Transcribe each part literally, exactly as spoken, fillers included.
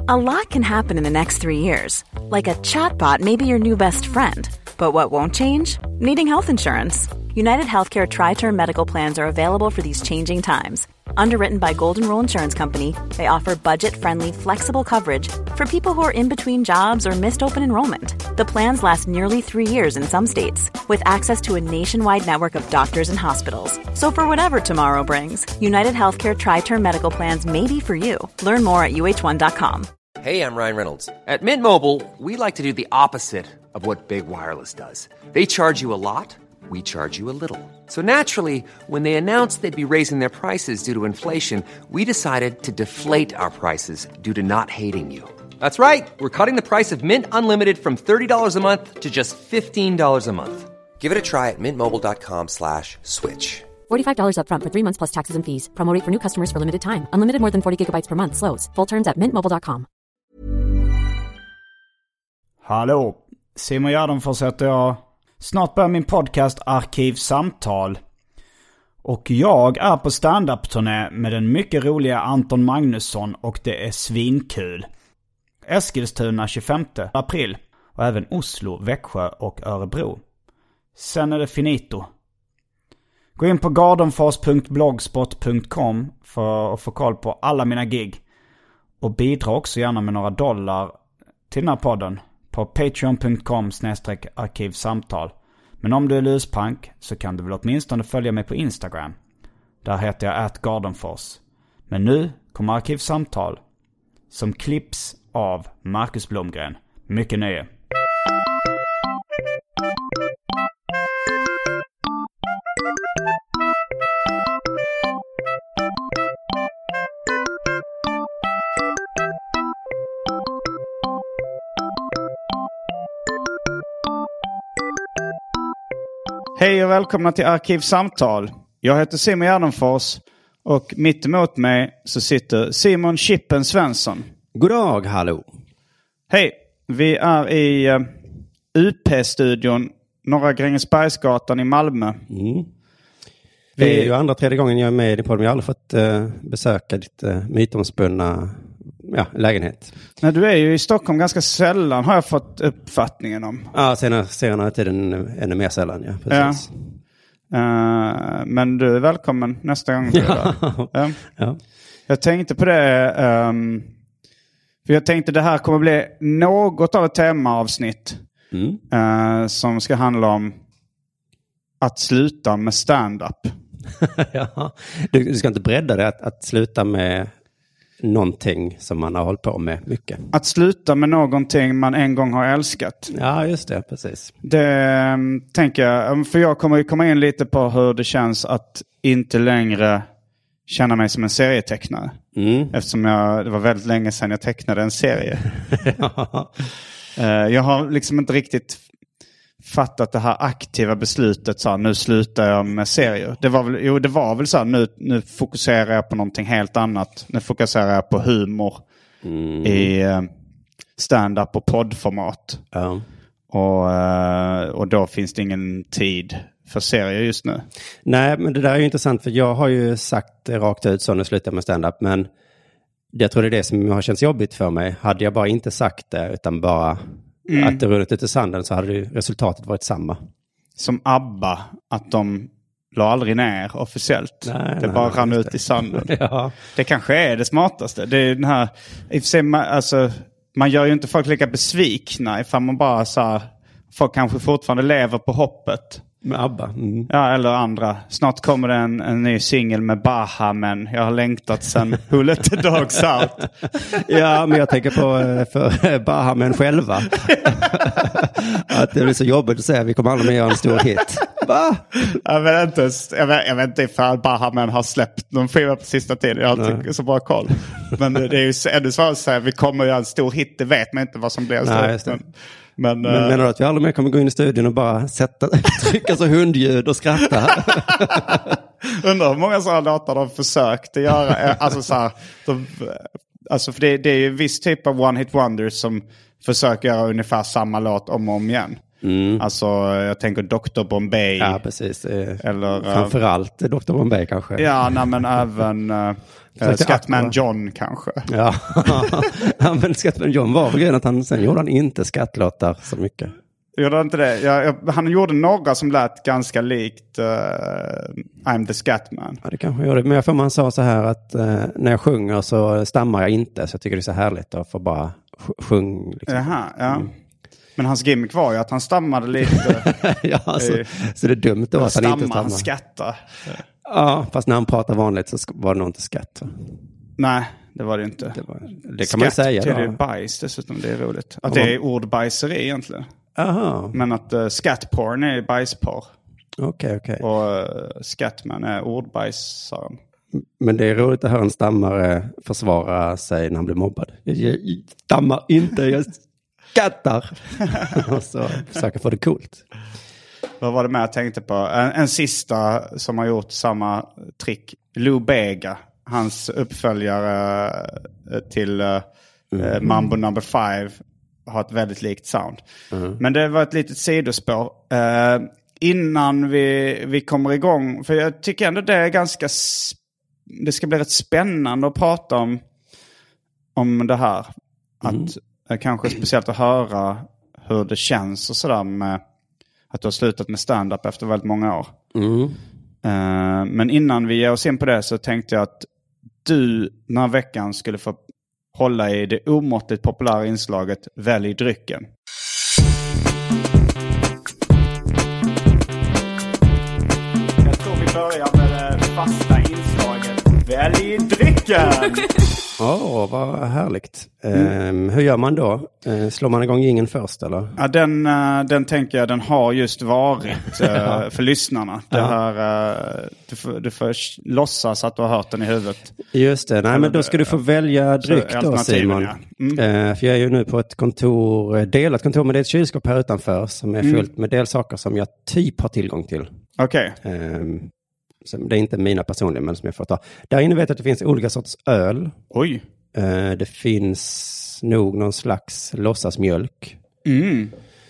A lot can happen in the next three years. Like a chatbot may be your new best friend. But what won't change? Needing health insurance. United Healthcare Tri-Term Medical Plans are available for these changing times. Underwritten by Golden Rule Insurance Company, they offer budget-friendly, flexible coverage for people who are in between jobs or missed open enrollment. The plans last nearly three years in some states, with access to a nationwide network of doctors and hospitals. So for whatever tomorrow brings, United Healthcare Tri-Term Medical Plans may be for you. Learn more at U H one dot com. Hey, I'm Ryan Reynolds. At Mint Mobile, we like to do the opposite of what Big Wireless does. They charge you a lot. We charge you a little. So naturally, when they announced they'd be raising their prices due to inflation, we decided to deflate our prices due to not hating you. That's right. We're cutting the price of Mint Unlimited from thirty dollars a month to just fifteen dollars a month. Give it a try at mintmobile.com slash switch. forty-five dollars up front for three months plus taxes and fees. Promo rate for new customers for limited time. Unlimited more than forty gigabytes per month. Slows full terms at mint mobile dot com. Hallå, Simon Gärdenfors heter jag. Snart börjar min podcast Arkivsamtal. Och jag är på stand-up-turné med den mycket roliga Anton Magnusson och det är svinkul. Eskilstuna tjugofemte april och även Oslo, Växjö och Örebro. Sen är det finito. Gå in på gardenfors punkt blogspot punkt com för att få koll på alla mina gig. Och bidra också gärna med några dollar till den här podden på patreon punkt com slash arkivsamtal. Men om du är luspank så kan du väl åtminstone följa mig på Instagram. Där heter jag at gardenfors. Men nu kommer Arkivsamtal som klipps av Marcus Blomgren. Mycket nöje. Hej och välkomna till Arkivsamtal. Jag heter Simon Gärdenfors och mitt emot mig så sitter Simon Chippen Svensson. God dag, hallå. Hej, vi är i uh, U P-studion Norra Grängesbergsgatan i Malmö. Mm. Det är ju andra, tredje gången jag är med i podden. Jag har aldrig fått uh, besöka ditt uh, mytomspunna ja, lägenhet. Nej, du är ju i Stockholm ganska sällan, har jag fått uppfattningen om. Ja, senare, senare tiden ännu mer sällan, ja. Precis. Ja. Uh, men du är välkommen nästa gång du är där. Ja. Ja. Jag tänkte på det, um, för jag tänkte det här kommer bli något av ett temaavsnitt mm. uh, som ska handla om att sluta med stand-up. Ja. du, du ska inte bredda det att, att sluta med någonting som man har hållit på med mycket. Att sluta med någonting man en gång har älskat. Ja, just det, precis. Det um, tänker jag, för jag kommer ju komma in lite på hur det känns att inte längre känna mig som en serietecknare. Mm. Eftersom jag, det var väldigt länge sedan jag tecknade en serie. Ja. uh, jag har liksom inte riktigt fattat det här aktiva beslutet så här, nu slutar jag med serier. Det var väl, jo, det var väl så här, nu, nu fokuserar jag på någonting helt annat. Nu fokuserar jag på humor mm. i uh, stand-up och poddformat. Ja. Och, uh, och då finns det ingen tid för serier just nu. Nej, men det där är ju intressant för jag har ju sagt rakt ut så nu slutar jag med stand-up, men jag tror det är det som har känts jobbigt för mig. Hade jag bara inte sagt det utan bara mm. att det runnit ut i sanden så hade resultatet varit samma. Som ABBA, att de la aldrig ner officiellt. Nej, det nej, bara rann ut det. i sanden. Ja. Det kanske är det smartaste. Det är den här, i och för sig, man, alltså, man gör ju inte folk lika besvikna ifall man bara så här, folk kanske fortfarande lever på hoppet. Med ABBA. Mm. Ja, eller andra. Snart kommer det en, en ny singel med Baha, men jag har längtat sedan Who Let the Dogs Out. Ja, men jag tänker på för Baha men själva. Att det blir så jobbigt att säga vi kommer aldrig mer göra en stor hit. Va? Jag vet inte, jag vet, jag vet inte ifall Baha men har släppt någon skiva på sista tiden. Jag har inte så bra koll. Men det är ju ännu svårare att säga vi kommer göra en stor hit. Det vet man inte vad som blir en stor hit. Men, men, men uh, menar du att vi aldrig mer kommer gå in i studion och bara sätta, trycka så hundljud och skratta? Undrar hur många sådana låtar de försökt göra. Alltså, så här, de, alltså för det, det är ju en viss typ av one hit wonders som försöker göra ungefär samma låt om och om igen. Mm. Alltså jag tänker doktor Bombay. Ja, precis. Eller, framförallt doktor Bombay kanske. Ja, nej, men även uh, Scatman John kanske. Ja, ja men Scatman John var grejen att han, sen gjorde han inte skattlåtar så mycket. Gjorde inte det? Jag, jag, han gjorde några som lät ganska likt uh, I'm the Scatman. Ja, det kanske gjorde. Men jag får man sa så här att uh, när jag sjunger så stammar jag inte. Så jag tycker det är så härligt att få bara sjunga. Liksom. Jaha, ja. Mm. Men hans gimmick var ju att han stammade lite. Ja, så, i, så det är dumt då att han inte stammar. Han skattar. Ja, fast när han pratar vanligt så var det nog inte skatt. Så. Nej, det var det inte. Det, var, det kan man säga då. Det är bajs dessutom, det är roligt. Att det är ordbajseri egentligen. Aha. Men att uh, scatporn är bajspar. Okej, okay, okej. Okay. Och uh, Scatman är ordbajsaren. Men det är roligt att höra en stammare försvara sig när han blir mobbad. Jag, jag stammar inte, jag skattar. Och så försöker få det coolt. Vad var det med jag tänkte på? En, en sista som har gjort samma trick. Lou Bega. Hans uppföljare till uh, mm. Mambo number five har ett väldigt likt sound. Mm. Men det var ett litet sidospår. Uh, innan vi, vi kommer igång. För jag tycker ändå det är ganska... Sp- det ska bli rätt spännande att prata om, om det här. Mm. Att uh, kanske speciellt att höra hur det känns och sådär med att du har slutat med stand-up efter väldigt många år. Mm. Uh, men innan vi ger oss in på det så tänkte jag att du den här veckan skulle få hålla i det omåttligt populära inslaget Välj drycken. Jag tror vi börjar med det fasta inslaget Välj drycken! Åh, oh, vad härligt. Mm. Eh, hur gör man då? Eh, slår man igång ingen först eller? Ja, den, uh, den tänker jag, den har just varit uh, för lyssnarna. Det här, uh, du, får, du får låtsas att du har hört den i huvudet. Just det, nej eller, men då ska du få välja dryck då, Simon. Ja. Mm. Eh, för jag är ju nu på ett kontor, delat kontor, men det är ett kylskåp här utanför som är fullt mm. med delsaker som jag typ har tillgång till. Okej. Okay. Eh, det är inte mina personliga, men som jag får ta. Där inne vet jag att det finns olika sorts öl. Oj. Uh, det finns nog någon slags låtsasmjölk. Mm.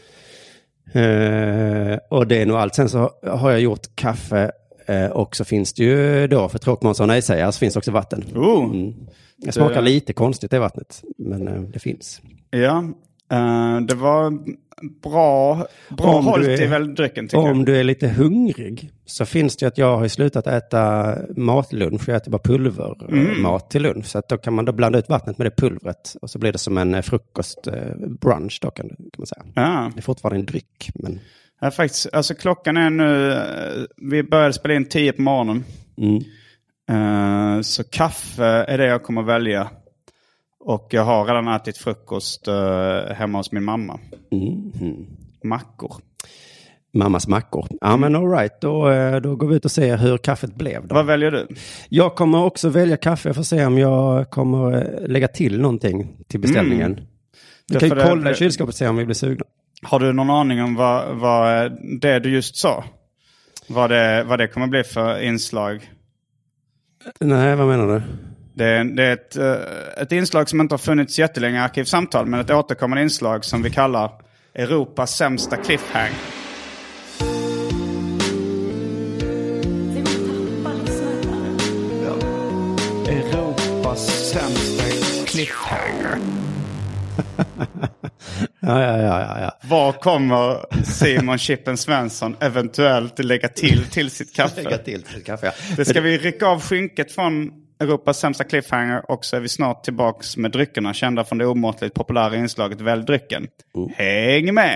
Uh, och det är nog allt. Sen så har jag gjort kaffe. Uh, och så finns det ju då, för tråkmånsar och nej-sägare, så finns det också vatten. Oh. Mm. Jag smakar det... lite konstigt det vattnet, men uh, det finns. Ja, uh, det var... Bra, bra hållt i väl drycken tycker om jag. Om du är lite hungrig så finns det ju att jag har slutat äta matlunch. Jag äter bara pulvermat mm. till lunch. Så att då kan man då blanda ut vattnet med det pulvret. Och så blir det som en frukost brunch då kan, kan man säga. Ja. Det är fortfarande en dryck. Men... Ja, faktiskt, alltså klockan är nu, vi började spela in tio på morgonen. Mm. Uh, så kaffe är det jag kommer välja. Och jag har redan ätit frukost uh, hemma hos min mamma. Mm. Mackor. Mammas mackor. Ja, men all right. Då, då går vi ut och ser hur kaffet blev. Då. Vad väljer du? Jag kommer också välja kaffe. Jag får se om jag kommer lägga till någonting till beställningen. Mm. Du kan ju kolla i kylskåpet och se om vi blir sugna. Har du någon aning om vad, vad det du just sa? Vad det, vad det kommer bli för inslag? Nej, vad menar du? Det är, det är ett, ett inslag som inte har funnits jättelänge i Arkivsamtal, men ett återkommande inslag som vi kallar Europas sämsta cliffhang. Ja. Europas sämsta cliffhanger. ja, ja, ja, ja. Vad kommer Simon Chippen Svensson eventuellt lägga till till sitt kaffe? Lägga till till sitt kaffe, ja. Det ska vi rycka av skynket från Europas sämsta cliffhanger, och så är vi snart tillbaks med dryckerna kända från det omåttligt populära inslaget Välj drycken. Mm. Häng med!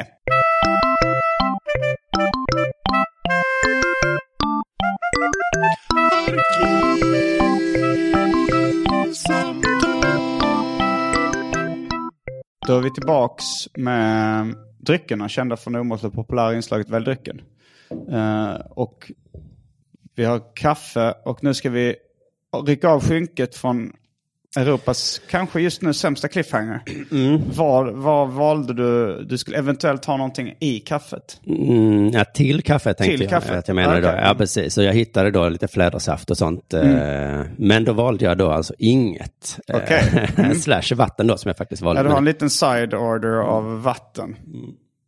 Då är vi tillbaks med dryckerna kända från det omåttligt populära inslaget Välj drycken. Uh, och vi har kaffe, och nu ska vi rycka av skynket från Europas kanske just nu sämsta cliffhanger. Mm. Vad, vad valde du? Du skulle eventuellt ha någonting i kaffet. Mm, ja, till kaffe tänkte till jag kaffe. att jag menade okay. då. Ja, precis. Så jag hittade då lite flädersaft och sånt. Mm. Men då valde jag då alltså inget. Okay. Mm. Slash vatten då som jag faktiskt valde. Ja, du har en liten side order av vatten. Mm.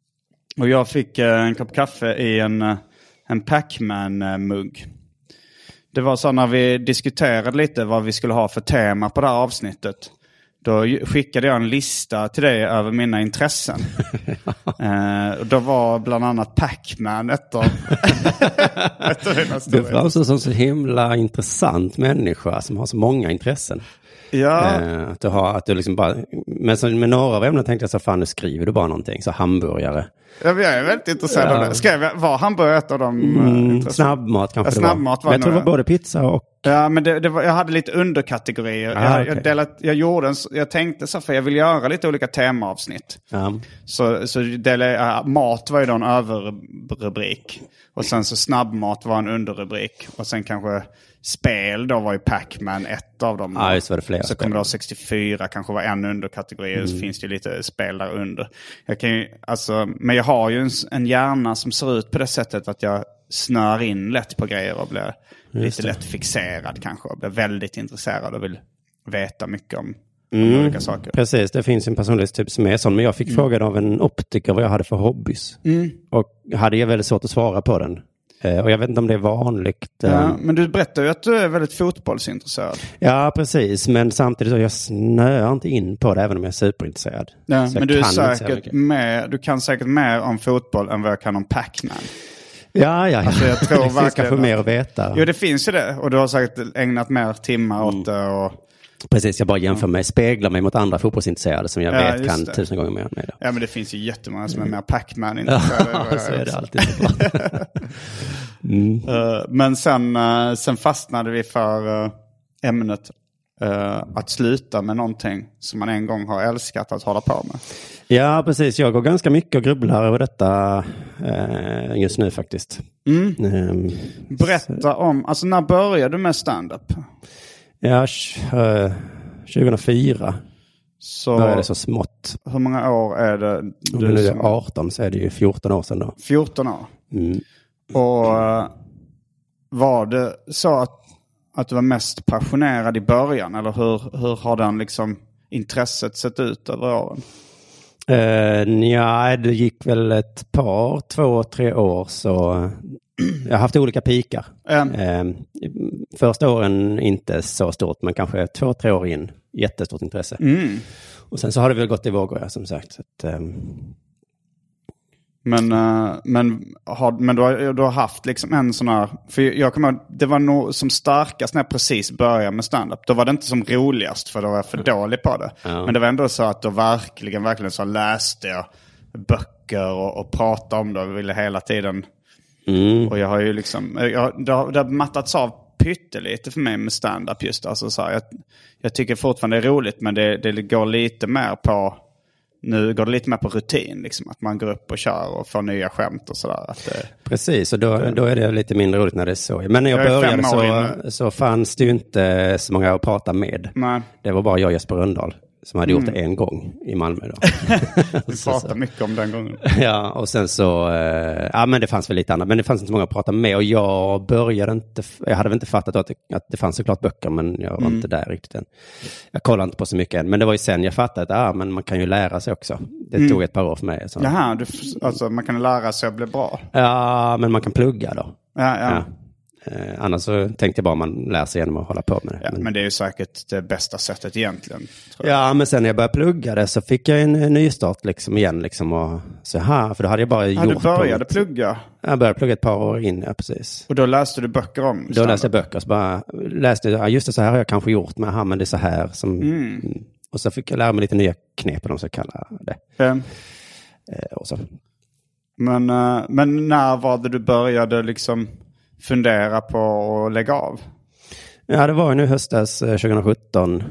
Och jag fick en kopp kaffe i en, en Pac-Man-mugg. Det var så när vi diskuterade lite vad vi skulle ha för tema på det här avsnittet. Då skickade jag en lista till dig över mina intressen. eh, och då var bland annat Pac-Man ett av, ett av dina stora. Du framstår som så himla intressant människa som har så många intressen. Ja. Eh, att du har, att du liksom bara, men så, med några av ämnen tänkte jag så fan, nu skriver du bara någonting. Så hamburgare. Ja, jag är väldigt intresserad ja. av det. Skrev jag, var hamburgare ett av de mm, snabbmat kanske ja, snabbmat det var. var jag tror det var både pizza och... Ja, men det, det var, jag hade lite underkategorier. Ah, jag, okay. jag, delat, jag gjorde en, jag tänkte så för jag vill göra lite olika temaavsnitt. Ja. Så, så delade, mat var ju då en överrubrik. Och sen så snabbmat var en underrubrik. Och sen kanske spel då var ju Pac-Man ett av dem. Ja, just var det flera så kommer det sextiofyra kanske var en underkategori. Mm. Så finns det ju lite spel där under. Jag kan ju, alltså, men jag har ju en, en hjärna som ser ut på det sättet att jag snör in lätt på grejer och blir lite lätt fixerad kanske. Och blir väldigt intresserad och vill veta mycket om, om mm. olika saker. Precis, det finns en personlighetstyp som är sån. Men jag fick mm. frågan av en optiker vad jag hade för hobbys. Mm. Och hade jag väldigt svårt att svara på den. Eh, och jag vet inte om det är vanligt. Eh. Ja, men du berättar ju att du är väldigt fotbollsintresserad. Ja, precis. Men samtidigt så jag snöar inte in på det även om jag är superintresserad. Ja, men du, är säkert med, du kan säkert mer om fotboll än vad jag kan om Pac-Man. Ja, ja. Alltså jag tror det finns kanske mer att veta. Jo, det finns ju det. Och du har säkert ägnat mer timmar åt det. Och... Precis, jag bara jämför mig, speglar mig mot andra fotbollsintresserade som jag ja, vet kan det. tusen gånger mer med det. Ja, men det finns ju jättemånga som är mer Pac-Man intresserade. Ja, så är det alltid så bra. mm. uh, men sen, uh, sen fastnade vi för uh, ämnet uh, att sluta med någonting som man en gång har älskat att hålla på med. Ja, precis. Jag går ganska mycket och grubblar över detta uh, just nu faktiskt. Mm. Um, Berätta så. om, alltså när började du med stand-up? Ja, uh, tjugohundrafyra så började det så smått. Hur många år är det? Du Om det är som... arton så är det ju fjorton år sedan då. fjorton år. Mm. Och uh, var det så att, att du var mest passionerad i början? Eller hur, hur har den liksom intresset sett ut över åren? Uh, ja, det gick väl ett par, två, tre år så... Jag har haft olika pikar. Mm. Eh, första åren inte så stort, men kanske två, tre år in. Jättestort intresse. Mm. Och sen så har det väl gått i vågor, som sagt. Så att, eh... Men, uh, men, har, men du, har, du har haft liksom en sån här... För jag kommer ihåg, det var nog som starkast när jag precis började med stand-up. Då var det inte som roligast för då var jag för mm. dålig på det. Ja. Men det var ändå så att då verkligen, verkligen så läste jag böcker och, och pratade om det. Och ville hela tiden... Mm. Och jag har ju liksom, jag, det, har, det har mattats av pyttelite för mig med stand-up just. Alltså så här, jag, jag tycker fortfarande det är roligt, men det, det går lite mer på, nu går det lite mer på rutin liksom. Att man går upp och kör och får nya skämt och sådär. Precis, och då, då är det lite mindre roligt när det är så. Men när jag, jag började så, så fanns det ju inte så många att prata med. Nej. Det var bara jag och Jesper Rönndahl som hade mm. gjort det en gång i Malmö då. Vi pratade mycket om den gången. Ja, och sen så... Eh, ja, men det fanns väl lite annat. Men det fanns inte så många att prata med. Och jag började inte... Jag hade väl inte fattat att det, att det fanns såklart böcker, men jag var mm. inte där riktigt än. Jag kollade inte på så mycket än. Men det var ju sen jag fattade att ah, men man kan ju lära sig också. Det mm. tog ett par år för mig. Så. Jaha, du, alltså man kan lära sig att bli bra. Ja, men man kan plugga då. Ja, ja. ja. Eh, annars så tänkte jag bara man lär sig genom att hålla på med det. Ja, men... men det är ju säkert det bästa sättet egentligen. Tror jag. Ja, men sen när jag började plugga det så fick jag en, en ny start liksom igen. Liksom, och så här, för då hade jag bara ja, gjort... Du började på, plugga? Jag började plugga ett par år in, ja precis. Och då läste du böcker om Då läste jag böcker, så bara läste ja, just det, så här har jag kanske gjort, men aha, men det är så här som... Mm. Och så fick jag lära mig lite nya knep, om de ska kalla det. Mm. Eh, och så. Men, men när var det du började liksom... fundera på att lägga av? Ja, det var ju nu höstas tjugosjutton.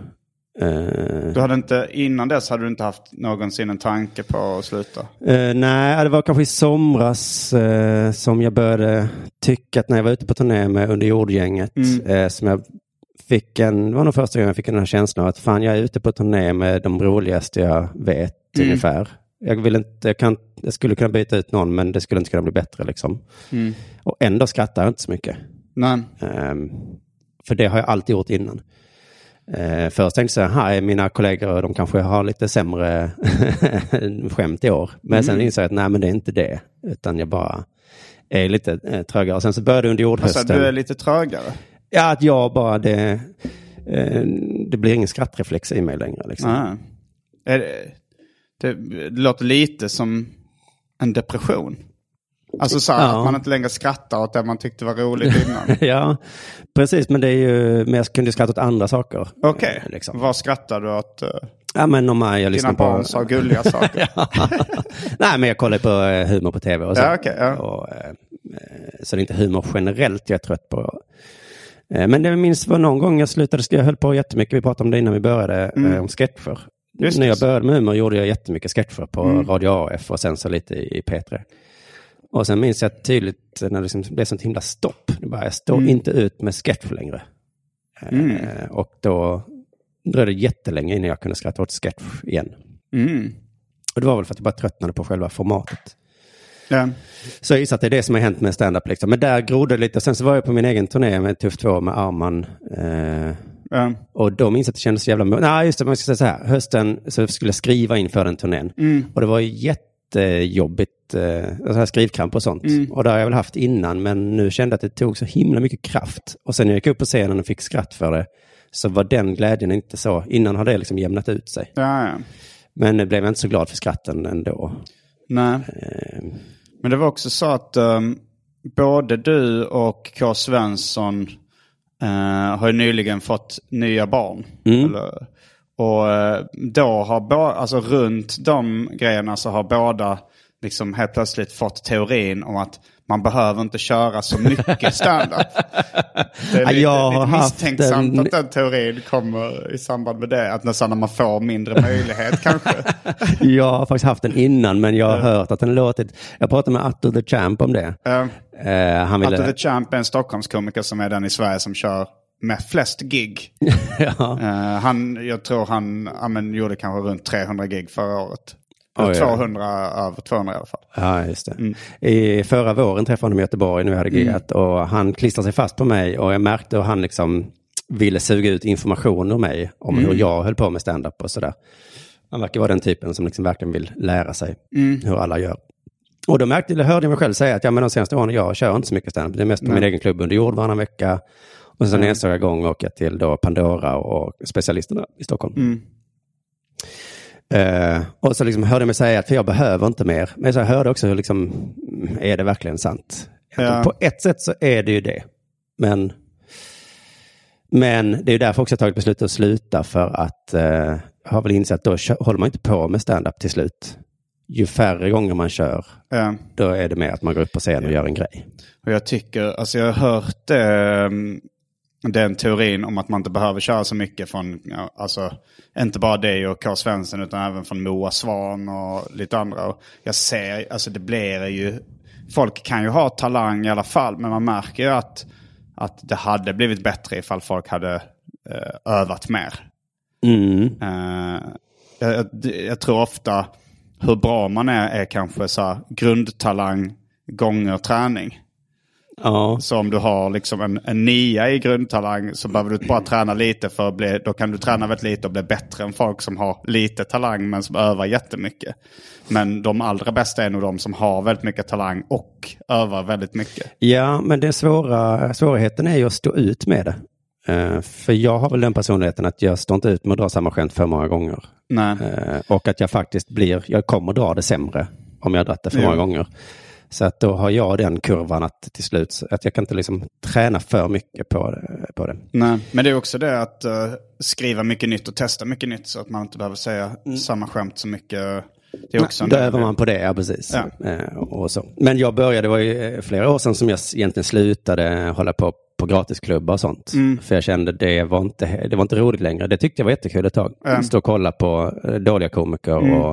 Du hade inte, innan dess hade du inte haft någonsin en tanke på att sluta? Uh, nej, det var kanske i somras uh, som jag började tycka att när jag var ute på turné med Under jordgänget mm. uh, som jag fick en, det var nog första gången jag fick den här känslan av att fan, jag är ute på turné med de roligaste jag vet mm. ungefär. Jag vill inte, jag, kan, jag skulle kunna byta ut någon, men det skulle inte kunna bli bättre liksom. Mm. Och ändå skrattar jag inte så mycket. Nej. Um, för det har jag alltid gjort innan. Eh, först tänkte jag så här, mina kollegor, de kanske har lite sämre skämt i år. Men mm. sen insåg jag att nej, men det är inte det. Utan jag bara är lite eh, trögare. Och sen så började under jordhösten. Alltså, du är lite trögare? Ja, att jag bara, det, eh, det blir ingen skrattreflex i mig längre. Liksom. Ah. Är det, det, det låter lite som en depression. Alltså så ja. Att man inte längre skrattar åt det man tyckte var roligt innan. Ja, precis. Men det är ju, men jag kunde skratta åt andra saker. Okej, okay. Liksom. Vad skrattar du åt? Uh, ja, men om jag, jag lyssnar på... Dina barn sa gulliga saker. Nej, men jag kollar på uh, humor på tv och så. Ja, okay, ja. Och, uh, så det är inte humor generellt jag är trött på. Uh, men det minns var någon gång jag slutade, jag höll på jättemycket, vi pratade om det innan vi började, mm. uh, om sketcher. Just när jag började med humor gjorde jag jättemycket sketcher på mm. Radio A F och sen så lite i, i P tre. Och sen minns jag tydligt när det liksom blev sånt himla stopp. Det bara, jag står mm. inte ut med sketch längre. Mm. Eh, och då dröjde det jättelänge innan jag kunde skratta åt sketch igen. Mm. Och det var väl för att jag bara tröttnade på själva formatet. Ja. Så jag gissar att det är det som har hänt med stand-up. Liksom. Men där grodde det lite. Sen så var jag på min egen turné med Tuff två med Arman. Eh, ja. Och då minns jag att det kändes så jävla... Nej, just det, man ska säga så här. Hösten så skulle jag skriva inför den turnén. Mm. Och det var jättejobbigt. Alltså skrivkramp och sånt. Mm. Och det har jag väl haft innan, men nu kände jag att det tog så himla mycket kraft. Och sen när jag gick upp på scenen och fick skratt för det, så var den glädjen inte så. Innan hade det liksom jämnat ut sig. Ja, ja. Men nu blev jag inte så glad för skratten ändå. Nej. Eh. Men det var också så att um, både du och K. Svensson uh, har ju nyligen fått nya barn. Mm. Eller, och uh, då har ba- alltså runt de grejerna så har båda liksom helt plötsligt fått teorin om att man behöver inte köra så mycket stand-up. Det är lite, jag lite misstänksamt en... att den teorin kommer i samband med det. Att nästan när man får mindre möjlighet kanske. Jag har faktiskt haft den innan, men jag har hört att den låtit... Jag pratade med Atto the Champ om det. Uh, uh, han ville... Atto the Champ är en Stockholmskomiker som är den i Sverige som kör med flest gig. Ja. uh, han, jag tror han ja, men, gjorde kanske runt trehundra gig förra året. Oh, tvåhundra, ja. Över tvåhundra i alla fall. Ja, just det. Mm. I förra våren träffade honom i Göteborg när vi hade giggat. Mm. Och han klistrade sig fast på mig. Och jag märkte hur han liksom ville suga ut information om mig. Om mm. hur jag höll på med stand-up och sådär. Han verkar vara den typen som liksom verkligen vill lära sig mm. hur alla gör. Och då märkte, eller hörde jag mig själv säga att ja, men de senaste åren jag kör inte så mycket stand-up. Det är mest på mm. min egen klubb under jord varannan vecka. Och sen mm. nästa gång åker jag till då Pandora och specialisterna i Stockholm. Mm. Uh, och så liksom hörde jag mig säga att för jag behöver inte mer. Men så jag hörde också hur liksom, är det verkligen sant? Ja. På ett sätt så är det ju det. Men, men det är ju därför också jag tagit beslutet att sluta. För att uh, jag har väl insett att då håller man inte på med stand-up till slut. Ju färre gånger man kör, ja. Då är det mer att man går upp på scen och gör en grej. Och jag tycker, alltså jag har hört eh, den teorin om att man inte behöver köra så mycket från, ja, alltså inte bara dig och K. Svensson utan även från Moa Svan och lite andra. Och jag ser, alltså det blir ju, folk kan ju ha talang i alla fall, men man märker ju att, att det hade blivit bättre ifall folk hade eh, övat mer. Mm. Eh, jag, jag, jag tror ofta hur bra man är är kanske så här, grundtalang gånger träning. Ja. Så om du har liksom en, en nia i grundtalang så behöver du bara träna lite för att bli, då kan du träna väldigt lite och bli bättre än folk som har lite talang men som övar jättemycket. Men de allra bästa är nog de som har väldigt mycket talang och övar väldigt mycket. Ja, men den svåra svårigheten är ju att stå ut med det. Uh, för jag har väl den personligheten att jag står inte ut med att dra samma skämt för många gånger. Nej. Uh, och att jag faktiskt blir, jag kommer dra det sämre om jag har dragit det för ja. många gånger. Så att då har jag den kurvan att till slut, att jag kan inte liksom träna för mycket på det. På det. Nej, men det är också det att uh, skriva mycket nytt och testa mycket nytt så att man inte behöver säga mm. samma skämt så mycket. Det är också Nej, då övar man på det, ja precis. Ja. Uh, och så. Men jag började, det var ju flera år sedan som jag egentligen slutade hålla på på gratisklubbar och sånt. Mm. För jag kände det var inte det var inte roligt längre. Det tyckte jag var jättekul ett tag. Mm. Stå och kolla på dåliga komiker mm. och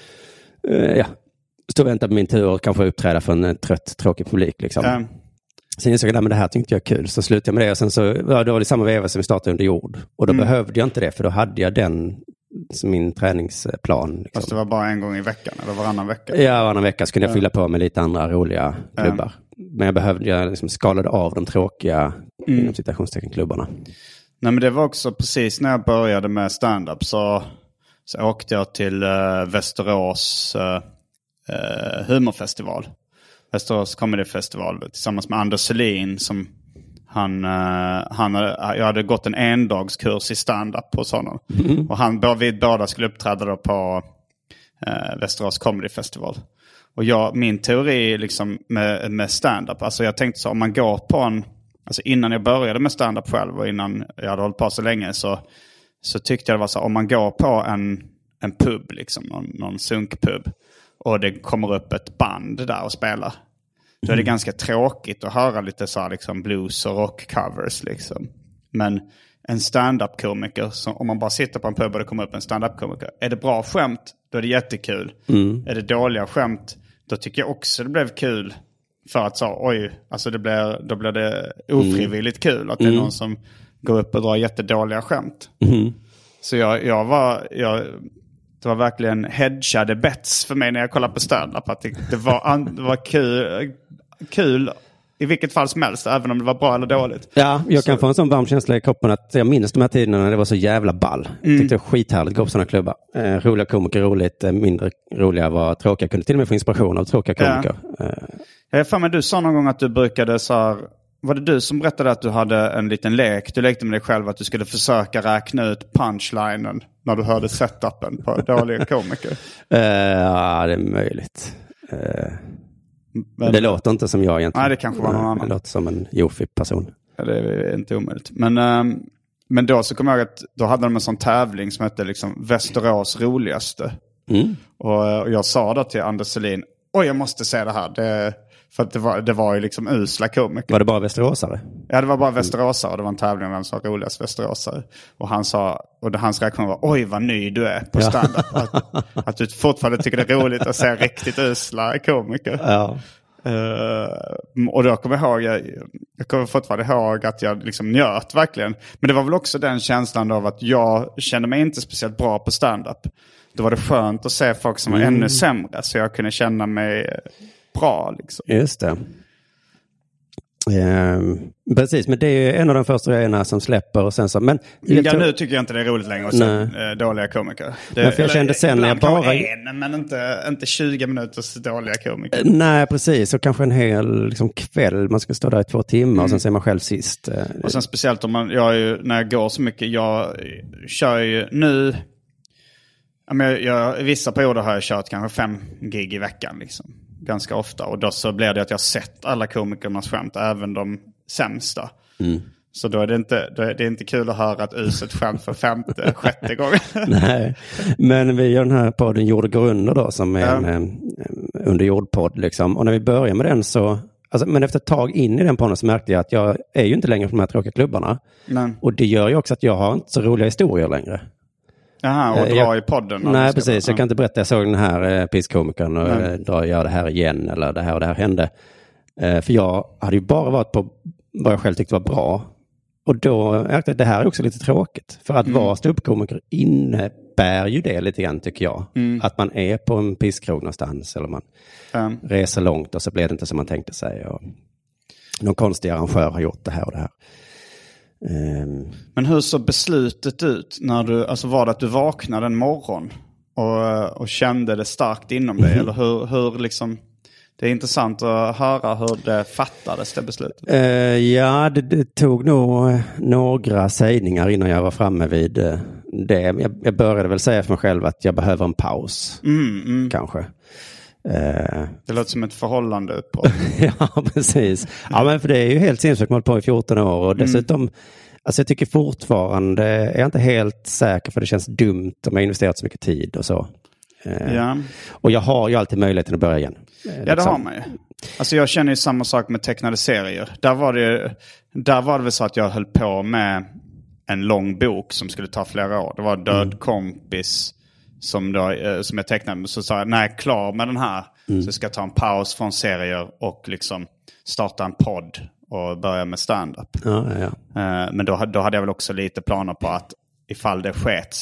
uh, ja, stå och vänta på min tur och kanske uppträda för en trött, tråkig publik liksom. Mm. Sen insåg jag att det här tyckte jag kul. Så slutade jag med det och sen så ja, då var det samma veva som vi startade under jord. Och då mm. behövde jag inte det för då hade jag den som min träningsplan. Liksom. Fast det var bara en gång i veckan eller varannan vecka? Ja, varannan vecka så kunde jag fylla på med lite andra roliga klubbar. Mm. Men jag behövde, jag liksom skalade av de tråkiga mm. inom citationstecken klubbarna. Nej, men det var också precis när jag började med stand-up så, så åkte jag till uh, Västerås uh, uh, humorfestival. Västerås Comedy Festival tillsammans med Anders Selin som han, uh, han jag hade gått en endagskurs i stand-up hos honom. Mm. Och han, vi båda skulle uppträda då på uh, Västerås Comedy Festival. Och jag, min teori liksom med, med stand-up, alltså jag tänkte så om man går på en, alltså innan jag började med stand-up själv och innan jag hade hållit på så länge så, så tyckte jag det var så om man går på en, en pub liksom, någon, någon sunkpub och det kommer upp ett band där och spelar. Då är det ganska tråkigt att höra lite så här liksom blues och rockcovers liksom. Men en stand-up-komiker, så om man bara sitter på en pub och det kommer upp en stand-up-komiker, är det bra skämt, då är det jättekul. Mm. Är det dåliga skämt, då tycker jag också det blev kul. För att så, oj, alltså det blir, då blir det ofrivilligt mm. kul att det är någon som går upp och drar jättedåliga skämt. Mm. Så jag, jag var... Jag, det var verkligen hedgade bets för mig när jag kollade på stand-up. Att det, det, var, det var kul, kul i vilket fall som helst, även om det var bra eller dåligt. Ja, jag så. kan få en sån varm känsla i kroppen att jag minns de här tiderna när det var så jävla ball. Mm. Jag tyckte det var skithärligt att gå på sådana klubbar. Eh, roliga komiker, roligt. Eh, mindre roliga var tråkiga. Jag kunde till och med få inspiration av tråkiga komiker. Ja. Eh. Jag fan, men du sa någon gång att du brukade så här, var det du som berättade att du hade en liten lek? Du lekte med dig själv att du skulle försöka räkna ut punchlinen när du hörde setupen på dåliga komiker. Uh, ja, det är möjligt. Uh, men, det låter inte som jag egentligen. Nej, det kanske var någon annan. Det låter som en jofig person. Ja, det är inte omöjligt. Men, um, men då så kommer jag ihåg att då hade de en sån tävling som hette liksom Västerås roligaste. Mm. Och, och jag sa då till Anders Selin, oj, jag måste se det här. Det För att det var, det var ju liksom usla komiker. Var det bara västeråsare? Ja, det var bara västeråsare. Och det var en tävling om vem som var roligast västeråsare. Och han sa, och hans reaktion var, oj vad ny du är på stand-up. Ja. Att, att du fortfarande tycker det är roligt att se riktigt usla komiker. Ja. Uh, och då kommer jag ihåg, jag, jag kommer fortfarande ihåg att jag liksom njöt verkligen. Men det var väl också den känslan av att jag kände mig inte speciellt bra på stand-up. Då var det skönt att se folk som var mm. ännu sämre. Så jag kunde känna mig bra liksom. Just det. Eh, precis, men det är en av de första grejerna som släpper och sen så, men ja, nu tycker jag inte det är roligt längre och sen äh, dåliga komiker. Det, men för jag kände sen när jag bara en, men inte inte tjugo minuters dåliga komiker. Nej, precis, och kanske en hel liksom kväll, man ska stå där i två timmar mm. och sen ser man själv sist. Och sen speciellt om man jag är ju, när jag går så mycket, jag kör ju nu jag, jag, i vissa perioder har jag kört kanske fem gig i veckan liksom. Ganska ofta. Och då så blir det att jag sett alla komikernas skämt, även de sämsta. Mm. Så då är det inte, då är det inte kul att höra ett uselt skämt för femte, sjätte gången. Nej, men vi gör den här podden Jord går under då, som är ja. en, en underjordpodd liksom. Och när vi börjar med den så, alltså, men efter ett tag in i den podden så märkte jag att jag är ju inte längre på de här tråkiga klubbarna. Nej. Och det gör ju också att jag har inte så roliga historier längre. Jaha, och dra jag, i podden. Nej, precis. Bara. Jag kan inte berätta. Jag såg den här eh, pisskomikern och eh, dra gör det här igen eller det här och det här hände. Eh, för jag hade ju bara varit på vad jag själv tyckte var bra. Och då märkte jag att det här är också lite tråkigt. För att mm. vara ståuppkomiker innebär ju det lite grann, tycker jag. Mm. Att man är på en pisskrog någonstans eller man mm. reser långt och så blir det inte som man tänkte sig. Och någon konstig arrangör har gjort det här och det här. Um, Men hur så beslutet ut när du, alltså var det att du vaknade en morgon och, och kände det starkt inom dig? Mm. Eller hur, hur liksom, det är intressant att höra hur det fattades, det beslutet. Uh, ja, det, det tog nog några sägningar innan jag var framme vid uh, det. Jag, jag började väl säga för mig själv att jag behöver en paus, mm, mm. kanske. Uh, det låter som ett förhållande uppbrott. Ja, precis. Ja, men för det är ju helt sinnessjukt, man har på i fjorton år och dessutom, mm. alltså jag tycker fortfarande, är jag inte helt säker för det känns dumt om jag investerat så mycket tid och så. Uh, ja. Och jag har ju alltid möjligheten att börja igen. Ja, liksom. Det har man ju. Alltså jag känner ju samma sak med tecknade serier. Där var det, där var det väl så att jag höll på med en lång bok som skulle ta flera år. Det var Död mm. kompis som, då, eh, som jag tecknade. Så sa jag, när jag är klar med den här mm. så ska jag ta en paus från serier och liksom starta en podd och börja med stand-up. Ja, ja, ja. Eh, men då, då hade jag väl också lite planer på att ifall det sket sig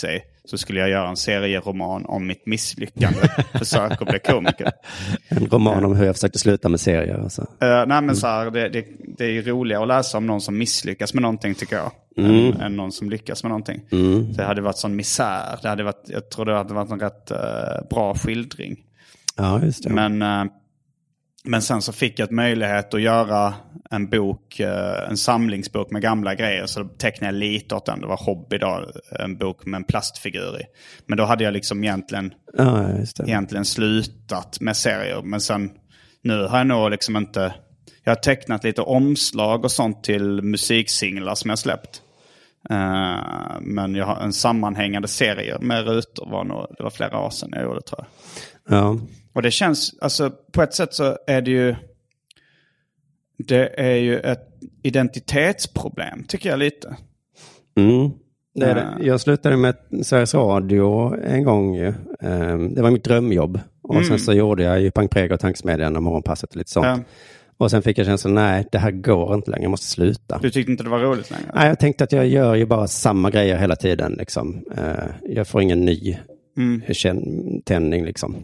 så skulle jag göra en serieroman om mitt misslyckande försök att bli komiker. En roman om hur jag försökte sluta med serier. Alltså. Uh, nej men mm. så här, det, det, det är ju roligare att läsa om någon som misslyckas med någonting tycker jag. Mm. Än, än någon som lyckas med någonting. Mm. Så det hade varit sån misär. Det hade varit, jag tror det hade varit en rätt uh, bra skildring. Ja, just det. Men, uh, men sen så fick jag ett möjlighet att göra en bok, uh, en samlingsbok med gamla grejer. Så då tecknade jag lite åt den. Det var hobby då, en bok med en plastfigur i. Men då hade jag liksom egentligen, ja, just det. egentligen slutat med serier. Men sen, nu har jag nog liksom inte... Jag har tecknat lite omslag och sånt till musiksinglar som jag släppt. Uh, men jag har en sammanhängande serie med rutor. Var nog, det var flera år sedan jag gjorde det, tror jag. Ja. Och det känns, alltså på ett sätt så är det ju... Det är ju ett identitetsproblem, tycker jag lite. Mm. Det är det. Jag slutade med Sveriges Radio en gång. Det var mitt drömjobb. Och mm. sen så gjorde jag ju Pang Prego och Tanksmedjan och morgonpasset och lite sånt. Ja. Och sen fick jag känslan, nej, det här går inte längre, jag måste sluta. Du tyckte inte det var roligt längre? Nej, jag tänkte att jag gör ju bara samma grejer hela tiden. Liksom. Jag får ingen ny mm. tändning liksom.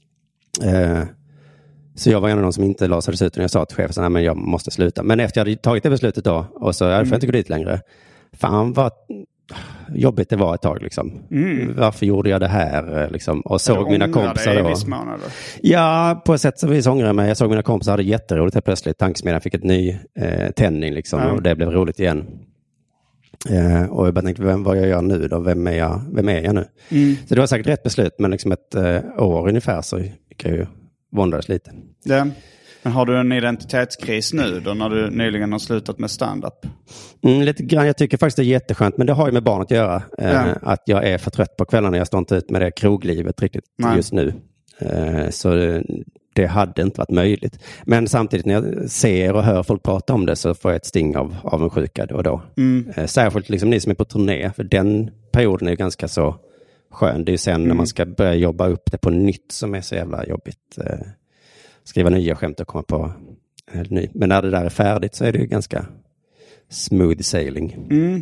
Så jag var en av de som inte lasades ut när jag sa till chefen, nej men jag måste sluta. Men efter jag hade tagit det beslutet då, och så, jag får mm. inte gå dit längre. Fan vad jobbigt det var ett tag liksom. Mm. Varför gjorde jag det här liksom? Och såg mina kompisar då. Ja, på ett sätt så vi ångrade mig. Jag såg mina kompisar hade jätteroligt helt plötsligt. Tanksmedjan fick ett ny eh, tändning liksom. Mm. Och det blev roligt igen. Eh, och jag bara tänkte, vem, vad jag gör nu då? Vem är jag, vem är jag nu? Mm. Så det var säkert rätt beslut. Men liksom ett eh, år ungefär så kan jag ju våndas lite. Ja. Men har du en identitetskris nu då när du nyligen har slutat med stand-up? Mm, lite grann, jag tycker faktiskt det är jätteskönt, men det har ju med barnet att göra. Eh, ja. Att jag är för trött på kvällarna, jag står inte ut med det kroglivet riktigt Nej. just nu. Eh, så det hade inte varit möjligt. Men samtidigt när jag ser och hör folk prata om det så får jag ett sting av avundsjuka då och då. Mm. Eh, särskilt liksom ni som är på turné, för den perioden är ju ganska så skön. Det är ju sen mm. när man ska börja jobba upp det på nytt som är så jävla jobbigt. Eh, skriva nya skämt och komma på eh, ny. Men när det där är färdigt så är det ju ganska smooth sailing. Mm.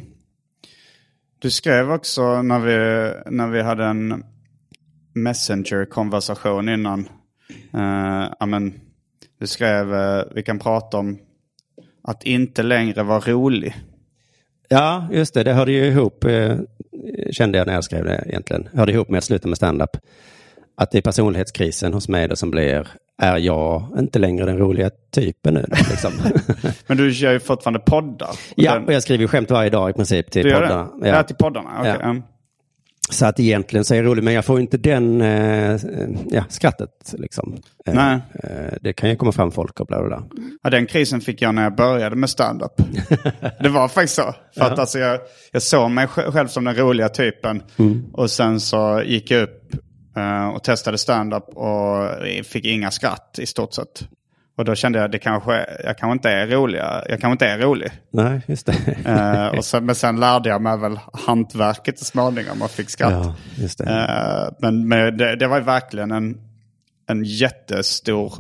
Du skrev också när vi, när vi hade en Messenger-konversation innan. Uh, amen, du skrev, uh, vi kan prata om att inte längre vara rolig. Ja, just det. Det hörde ju ihop, eh, kände jag när jag skrev det egentligen. Hörde ihop med att sluta med stand-up. Att det är personlighetskrisen hos mig då som blir, är jag inte längre den roliga typen nu då, liksom. Men du gör ju fortfarande poddar. Och ja, den... och jag skriver ju skämt varje dag i princip till poddarna. Ja. ja, till poddarna, okej. Okay. Ja. Så att egentligen så är det roligt, men jag får inte den eh, ja, skrattet liksom. Nej. Eh, det kan ju komma fram folk och bla bla bla. Ja, den krisen fick jag när jag började med stand-up. Det var faktiskt så. För ja. att alltså jag, jag såg mig själv som den roliga typen. Mm. Och sen så gick jag upp uh, och testade stand-up och fick inga skratt i stort sett. Och då kände jag att det kanske, jag kanske inte är rolig. Jag kanske inte är rolig. Nej, just det. uh, och sen, men sen lärde jag mig väl hantverket så småningom och fick skratt. Ja, just det. Uh, men men det, det var ju verkligen en, en jättestor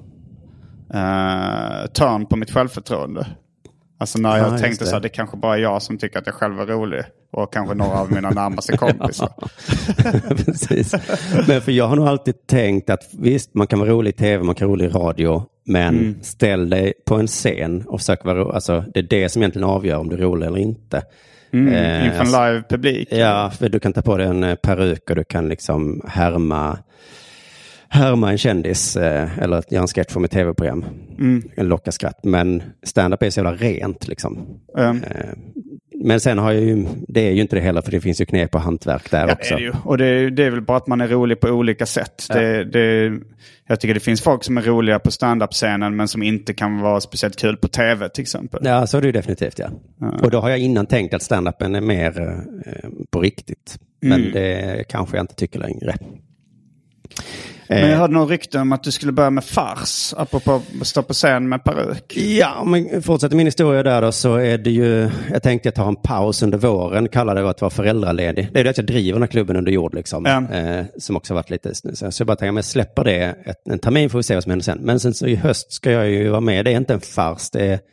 uh, törn på mitt självförtroende. Alltså när jag ja, tänkte så att det kanske bara är jag som tycker att jag själv är rolig. Och kanske några av mina närmaste kompisar. Precis. Men för jag har nog alltid tänkt att visst, man kan vara rolig i tv, man kan vara rolig i radio. Men mm. ställ dig på en scen och försök vara rolig. Alltså det är det som egentligen avgör om du är rolig eller inte. Mm, eh, inför en alltså, live publik. Ja, för du kan ta på dig en peruk och du kan liksom härma... härma en kändis eh, eller göra en sketch från ett tv-program. Mm. En locka skratt. Men stand-up är så jävla rent liksom. Mm. Eh, men sen har jag ju, det är ju inte det heller, för det finns ju knep och hantverk där ja, också. Det är det ju. Och det är, det är väl bara att man är rolig på olika sätt. Ja. Det, det, jag tycker det finns folk som är roliga på stand-up-scenen men som inte kan vara speciellt kul på tv till exempel. Ja, så är det ju definitivt, ja. ja. Och då har jag innan tänkt att stand-upen är mer eh, på riktigt. Men mm. det kanske jag inte tycker längre. Men jag hörde någon rykte om att du skulle börja med fars, apropå stå på scen med peruk. Ja, om jag fortsätter min historia där då, så är det ju, jag tänkte att ta en paus under våren, kallade det att vara föräldraledig. Det är det att jag driver den här klubben under jord liksom, mm. eh, som också har varit lite, så jag bara tänkte, men släpper det ett, en termin får vi se vad som händer sen. Men sen så i höst ska jag ju vara med, det är inte en fars, det är,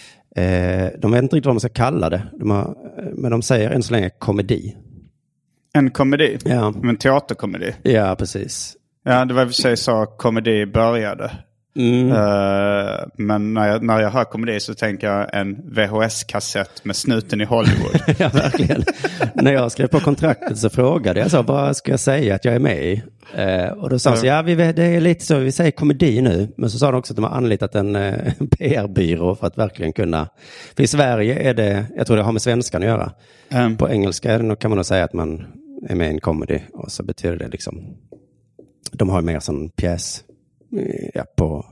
eh, de vet inte riktigt vad man ska kalla det, de har, men de säger än så länge komedi. En komedi? Ja. En teaterkomedi? Ja, precis. Ja, det var i och för sig så komedi började. Mm. Uh, men när jag, när jag hör komedi så tänker jag en V H S-kassett med snuten i Hollywood. Ja, verkligen. När jag skrev på kontraktet så frågade jag så, vad ska jag säga att jag är med i? Uh, och då sa de så, ja vi, det är lite så, vi säger komedi nu. Men så sa de också att de har anlitat en uh, P R-byrå för att verkligen kunna. För i Sverige är det, jag tror det har med svenskan att göra. Mm. På engelska kan man nog säga att man är med i en komedi. Och så betyder det liksom, de har mer sån pjäs. Ja, på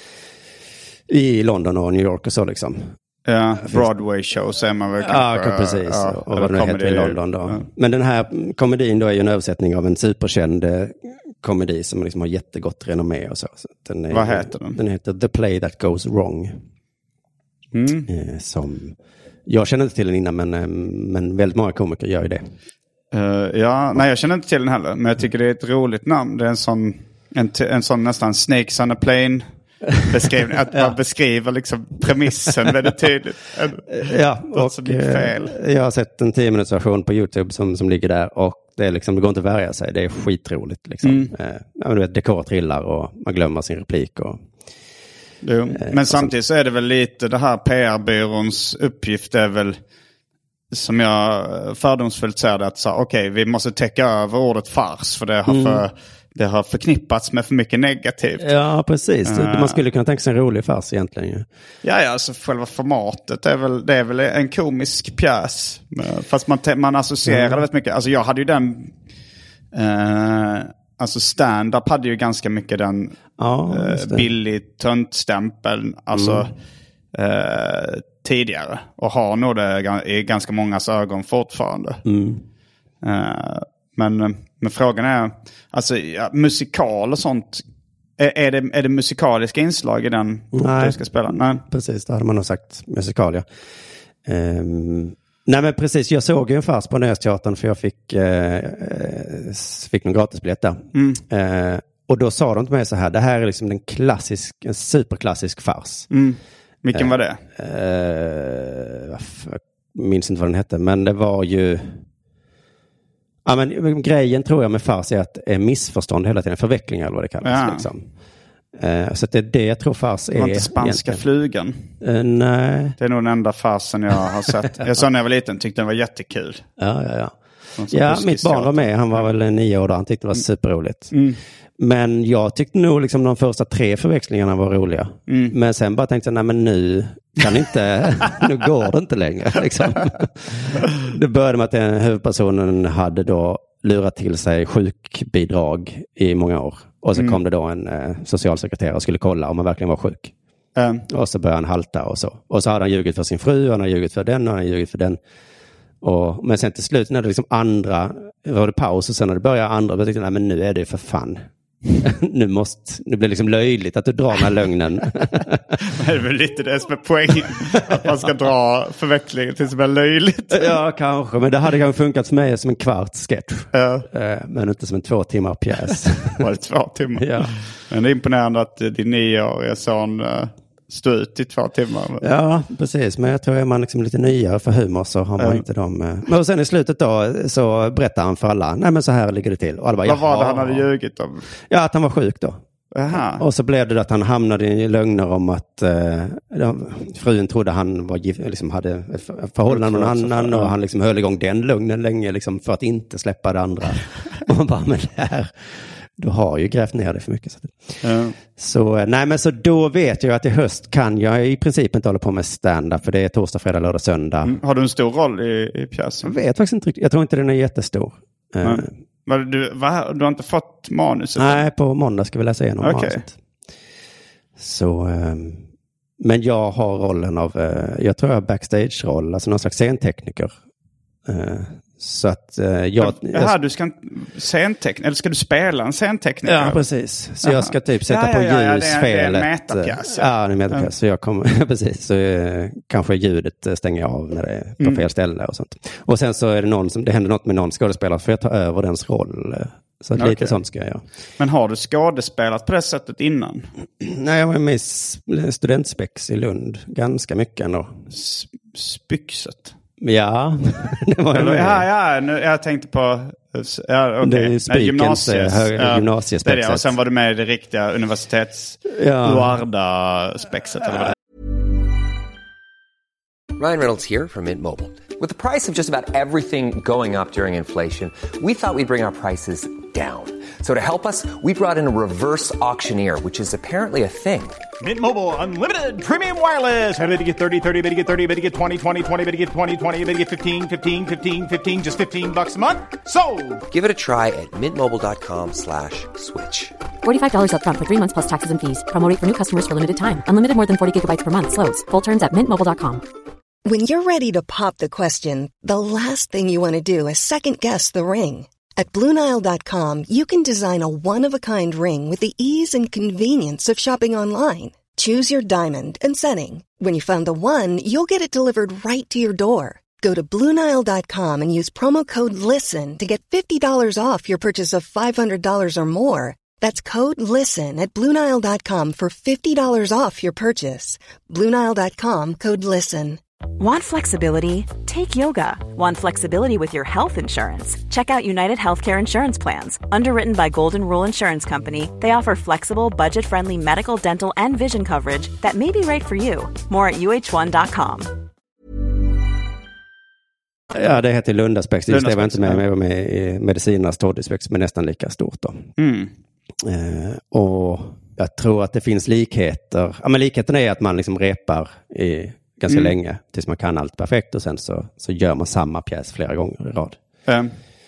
i London och New York och så liksom. Ja, Broadway show säger man väl. Ja, kanske, precis. Ja, och vad det nu heter i London då. Ja. Men den här komedin då är ju en översättning av en superkänd komedi som liksom har jättegott renommé och så. så den är, vad heter den? Den heter The Play That Goes Wrong. Mm. Eh, som, jag känner inte till den innan, men, men väldigt många komiker gör ju det. Uh, ja, nej jag känner inte till den heller. Men jag tycker det är ett roligt namn. Det är en sån... En, t- en sån nästan Snakes on a Plane beskrivning. Att man ja. beskriver liksom premissen väldigt tydligt. Ja, och fel. Jag har sett en tio minuters version på YouTube som, som ligger där. Och det, är liksom, det går inte att värja sig. Det är skitroligt. Liksom. Mm. Ja, du vet, dekor trillar och man glömmer sin replik. Och, jo. Men samtidigt så är det väl lite det här P R-byråns uppgift är väl som jag fördomsfullt säger det att så, okej, okay, vi måste täcka över ordet fars för det har mm. för det har förknippats med för mycket negativt. Ja, precis. Uh, Man skulle kunna tänka sig en rolig fars egentligen. Ju. Ja, ja, alltså själva formatet är väl, det är väl en komisk pjäs. Fast man, man associerar mm. väldigt mycket. Alltså jag hade ju den... Uh, alltså stand-up hade ju ganska mycket den ja, uh, billig töntstämpeln. Alltså mm. uh, tidigare. Och har nog det i ganska mångas ögon fortfarande. Mm. Uh, men... Men frågan är, alltså ja, musikal och sånt, är, är, det, är det musikaliska inslag i den Nej, du ska spela? Nej, precis, det hade man nog sagt musikal, ja. Um, nej men precis, jag såg ju en fars på Nösteatern för jag fick, uh, fick någon gratisbiljett där. Mm. Uh, och då sa de till mig så här, det här är liksom den klassisk, en superklassisk fars. Mm. Vilken uh, var det? Uh, jag minns inte vad den hette, men det var ju... Ja, men grejen tror jag med fars är att det är missförstånd hela tiden, förvecklingar eller vad det kallas. Ja. Liksom. Uh, så att det är det jag tror fars är. Det var inte spanska egentligen. Flugan? Uh, nej. Det är nog den enda farsen jag har sett. Jag sa när jag var liten, tyckte den var jättekul. Ja, ja, ja. Ja, mitt barn var med, han var väl nio år då, han tyckte det var superroligt. Mm. Men jag tyckte nog liksom de första tre förväxlingarna var roliga. Mm. Men sen bara tänkte jag, nej men nu kan inte, nu går det inte längre. Liksom. Det började med att den huvudpersonen hade då lurat till sig sjukbidrag i många år. Och så mm. kom det då en eh, socialsekreterare och skulle kolla om han verkligen var sjuk. Mm. Och så började han halta och så. Och så hade han ljugit för sin fru, han hade ljugit för den och han hade ljugit för den. Och, men sen till slut när det liksom andra, var det paus och sen när det började andra, jag tänkte nej men nu är det för fan. nu måste, nu blir det liksom löjligt att du drar den här lögnen. Det är väl lite det som är poängen. Att man ska dra förvecklingen tills det blir löjligt. Ja, kanske. Men det hade kanske funkat för mig som en kvart sketch. Ja. Men inte som en två timmar pjäs. Var det två timmar? Ja. Men det är imponerande att din nioåriga son stå ut i två timmar. Ja, precis. Men jag tror att är man liksom lite nyare för humor så har man mm. inte dem. Men och sen i slutet då så berättar han för alla. Nej men så här ligger det till. Och alla bara, vad var det han hade ljugit om? Ja, att han var sjuk då. Aha. Och så blev det att han hamnade i lögner om att eh, frun trodde han var liksom hade förhållande med någon annan och han liksom höll igång den lögnen länge liksom för att inte släppa det andra. Och man bara, men det här, du har ju grävt ner det för mycket. Så, ja. så nej men så då vet jag att i höst kan jag i princip inte hålla på med stand-up för det är torsdag, fredag, lördag, söndag. Mm. Har du en stor roll i, i pjäsen? Jag vet faktiskt inte riktigt. Jag tror inte den är jättestor. Mm. Uh, Du, va? Du har inte fått manuset? Nej, på måndag ska vi läsa igenom okay. manuset. Så, um, men jag har rollen av, uh, jag tror jag har backstage-roll, alltså någon slags scentekniker. Uh, så att uh, jag... Jaha, du ska scentekniker, eller ska du spela en scentekniker? Ja, precis. Så Jaha. jag ska typ sätta ja, på ja, ja, ljusfelet. Det är en metapjäs. Ja, det är en metapjäs. Ja. Så jag kommer, precis, så uh, kanske ljudet stänger av när det är på mm. fel ställe och sånt. Och sen så är det någon som, det händer något med någon skådespelare för jag tar över dens roll. Så okay. lite sånt ska jag göra. Men har du skådespelat på det sättet innan? Nej, jag var med i studentspex i Lund. Ganska mycket ändå. S- spyxet? Ja, det var Eller, ja, ja, nu, jag tänkte på... Ja, okay. Det är ju Spikens ja, gymnasiespexet. Det är det. Och sen var du med i det riktiga universitets ja. Luarda-spexet. Eller vad det är. Ryan Reynolds here from Mint Mobile. With the price of just about everything going up during inflation, we thought we'd bring our prices down. So to help us, we brought in a reverse auctioneer, which is apparently a thing. Mint Mobile Unlimited Premium Wireless. How to get thirty, thirty, how to get thirty, how to get twenty, twenty, twenty, how to get twenty, twenty, how to get fifteen, fifteen, fifteen, fifteen, just fifteen bucks a month? Sold! Give it a try at mintmobile.com slash switch. forty-five dollars up front for three months plus taxes and fees. Promo rate for new customers for limited time. Unlimited more than forty gigabytes per month. Slows full terms at mint mobile dot com. When you're ready to pop the question, the last thing you want to do is second-guess the ring. At Blue Nile dot com, you can design a one-of-a-kind ring with the ease and convenience of shopping online. Choose your diamond and setting. When you find the one, you'll get it delivered right to your door. Go to Blue Nile dot com and use promo code LISTEN to get fifty dollars off your purchase of five hundred dollars or more. That's code LISTEN at Blue Nile dot com for fifty dollars off your purchase. Blue Nile dot com, code LISTEN. Want flexibility? Take yoga. Want flexibility with your health insurance? Check out United Healthcare Insurance Plans. Underwritten by Golden Rule Insurance Company, they offer flexible, budget-friendly medical, dental, and vision coverage that may be right for you. More at u h one dot com. Ja, det heter Lundaspex. Just det var inte med, med, med i medicinernas Toddyspex, men nästan lika stort då. Mm. Eh, och jag tror att det finns likheter. Ja, men likheten är att man liksom repar i ganska mm. länge tills man kan allt perfekt och sen så, så gör man samma pjäs flera gånger i rad. Mm.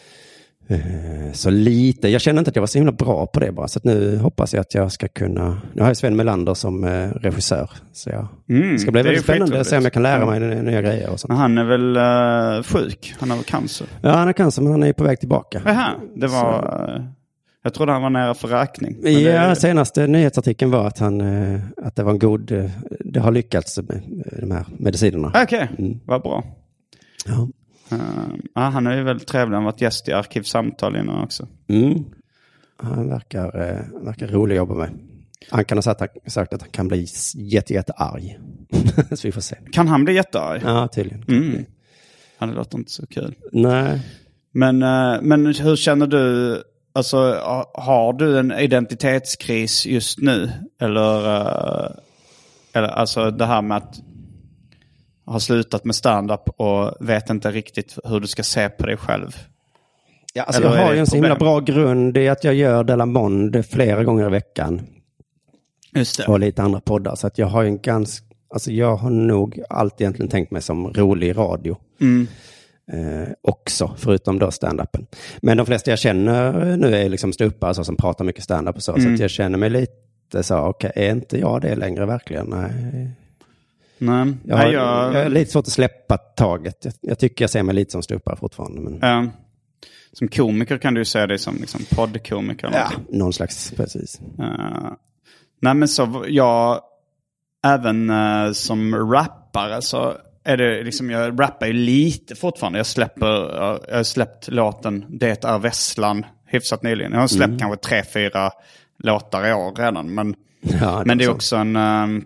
Uh, så lite, jag känner inte att jag var så himla bra på det bara, så att nu hoppas jag att jag ska kunna, nu har jag Sven Melander som uh, regissör, så jag mm, ska bli väldigt spännande att se om jag kan lära mig mm. nya grejer och sånt. Men han är väl uh, sjuk, han har väl cancer? Ja, han har cancer men han är på väg tillbaka. Jaha, det var... Uh... Jag trodde han var nära för räkning. Ja, det... senaste nyhetsartikeln var att, han, att det var en god... Det har lyckats med de här medicinerna. Okej, okay. mm. vad bra. Ja. Uh, ah, han är ju väldigt trevlig. Han har varit gäst i Arkivsamtal innan också. Mm. Han verkar, uh, verkar rolig att jobba med. Han kan ha sagt, sagt att han kan bli jätte, jätte arg. Så vi får se. Kan han bli jättearg? Ja, tydligen. Mm. Han det låter inte så kul. Nej. Men, uh, men hur känner du... Alltså, har du en identitetskris just nu? Eller, uh, eller alltså det här med att ha slutat med stand-up och vet inte riktigt hur du ska se på dig själv? Ja, alltså jag har ju en så himla bra grund i att jag gör Della Monde flera gånger i veckan. Just det. Och lite andra poddar. Så att jag har ju en ganska... Alltså jag har nog alltid egentligen tänkt mig som rolig radio. Mm. Eh, också, förutom då stand-upen. Men de flesta jag känner nu är liksom ståuppare alltså, som pratar mycket stand-up och så. Mm. Så att jag känner mig lite så, okej, okay, är inte jag det längre verkligen? Nej. Nej. Jag har, Nej, jag... jag är lite svårt att släppa taget. Jag, jag tycker jag ser mig lite som ståuppare fortfarande. Men... Ja. Som komiker kan du säga dig som liksom poddkomiker. Ja, någon slags, precis. Uh, nej men så, jag även uh, som rappare så är det liksom, jag rappar ju lite fortfarande. Jag släpper, jag har släppt låten Det är Vesslan hyfsat nyligen. Jag har släppt mm. kanske tre, fyra låtar i år redan. Men, ja, det, men det är också en, um,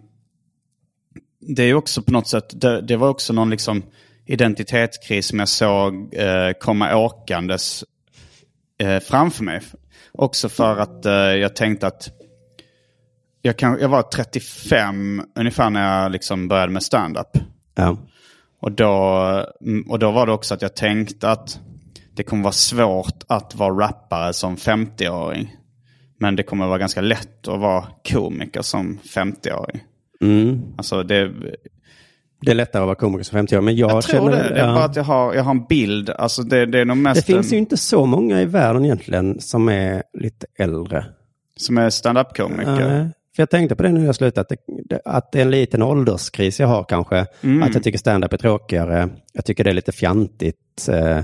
det är också på något sätt, det, det var också någon liksom identitetskris som jag såg uh, komma åkandes uh, framför mig. Också för att uh, jag tänkte att jag, kan, jag var trettiofem ungefär när jag liksom började med stand-up. Ja. Och då, och då var det också att jag tänkte att det kommer vara svårt att vara rappare som femtioåring. Men det kommer vara ganska lätt att vara komiker som femtioåring. Mm. Alltså det... Det är lättare att vara komiker som femtioåring. Men jag, jag tror känner, det. Det är ja. bara att jag har, jag har en bild. Alltså det, det är nog mest... Det finns en, ju inte så många i världen egentligen som är lite äldre. Som är stand-up-komiker. Ja. För jag tänkte på det nu jag slutade, att det, att det är en liten ålderskris jag har kanske. Mm. Att jag tycker stand-up är tråkigare. Jag tycker det är lite fjantigt. Eh,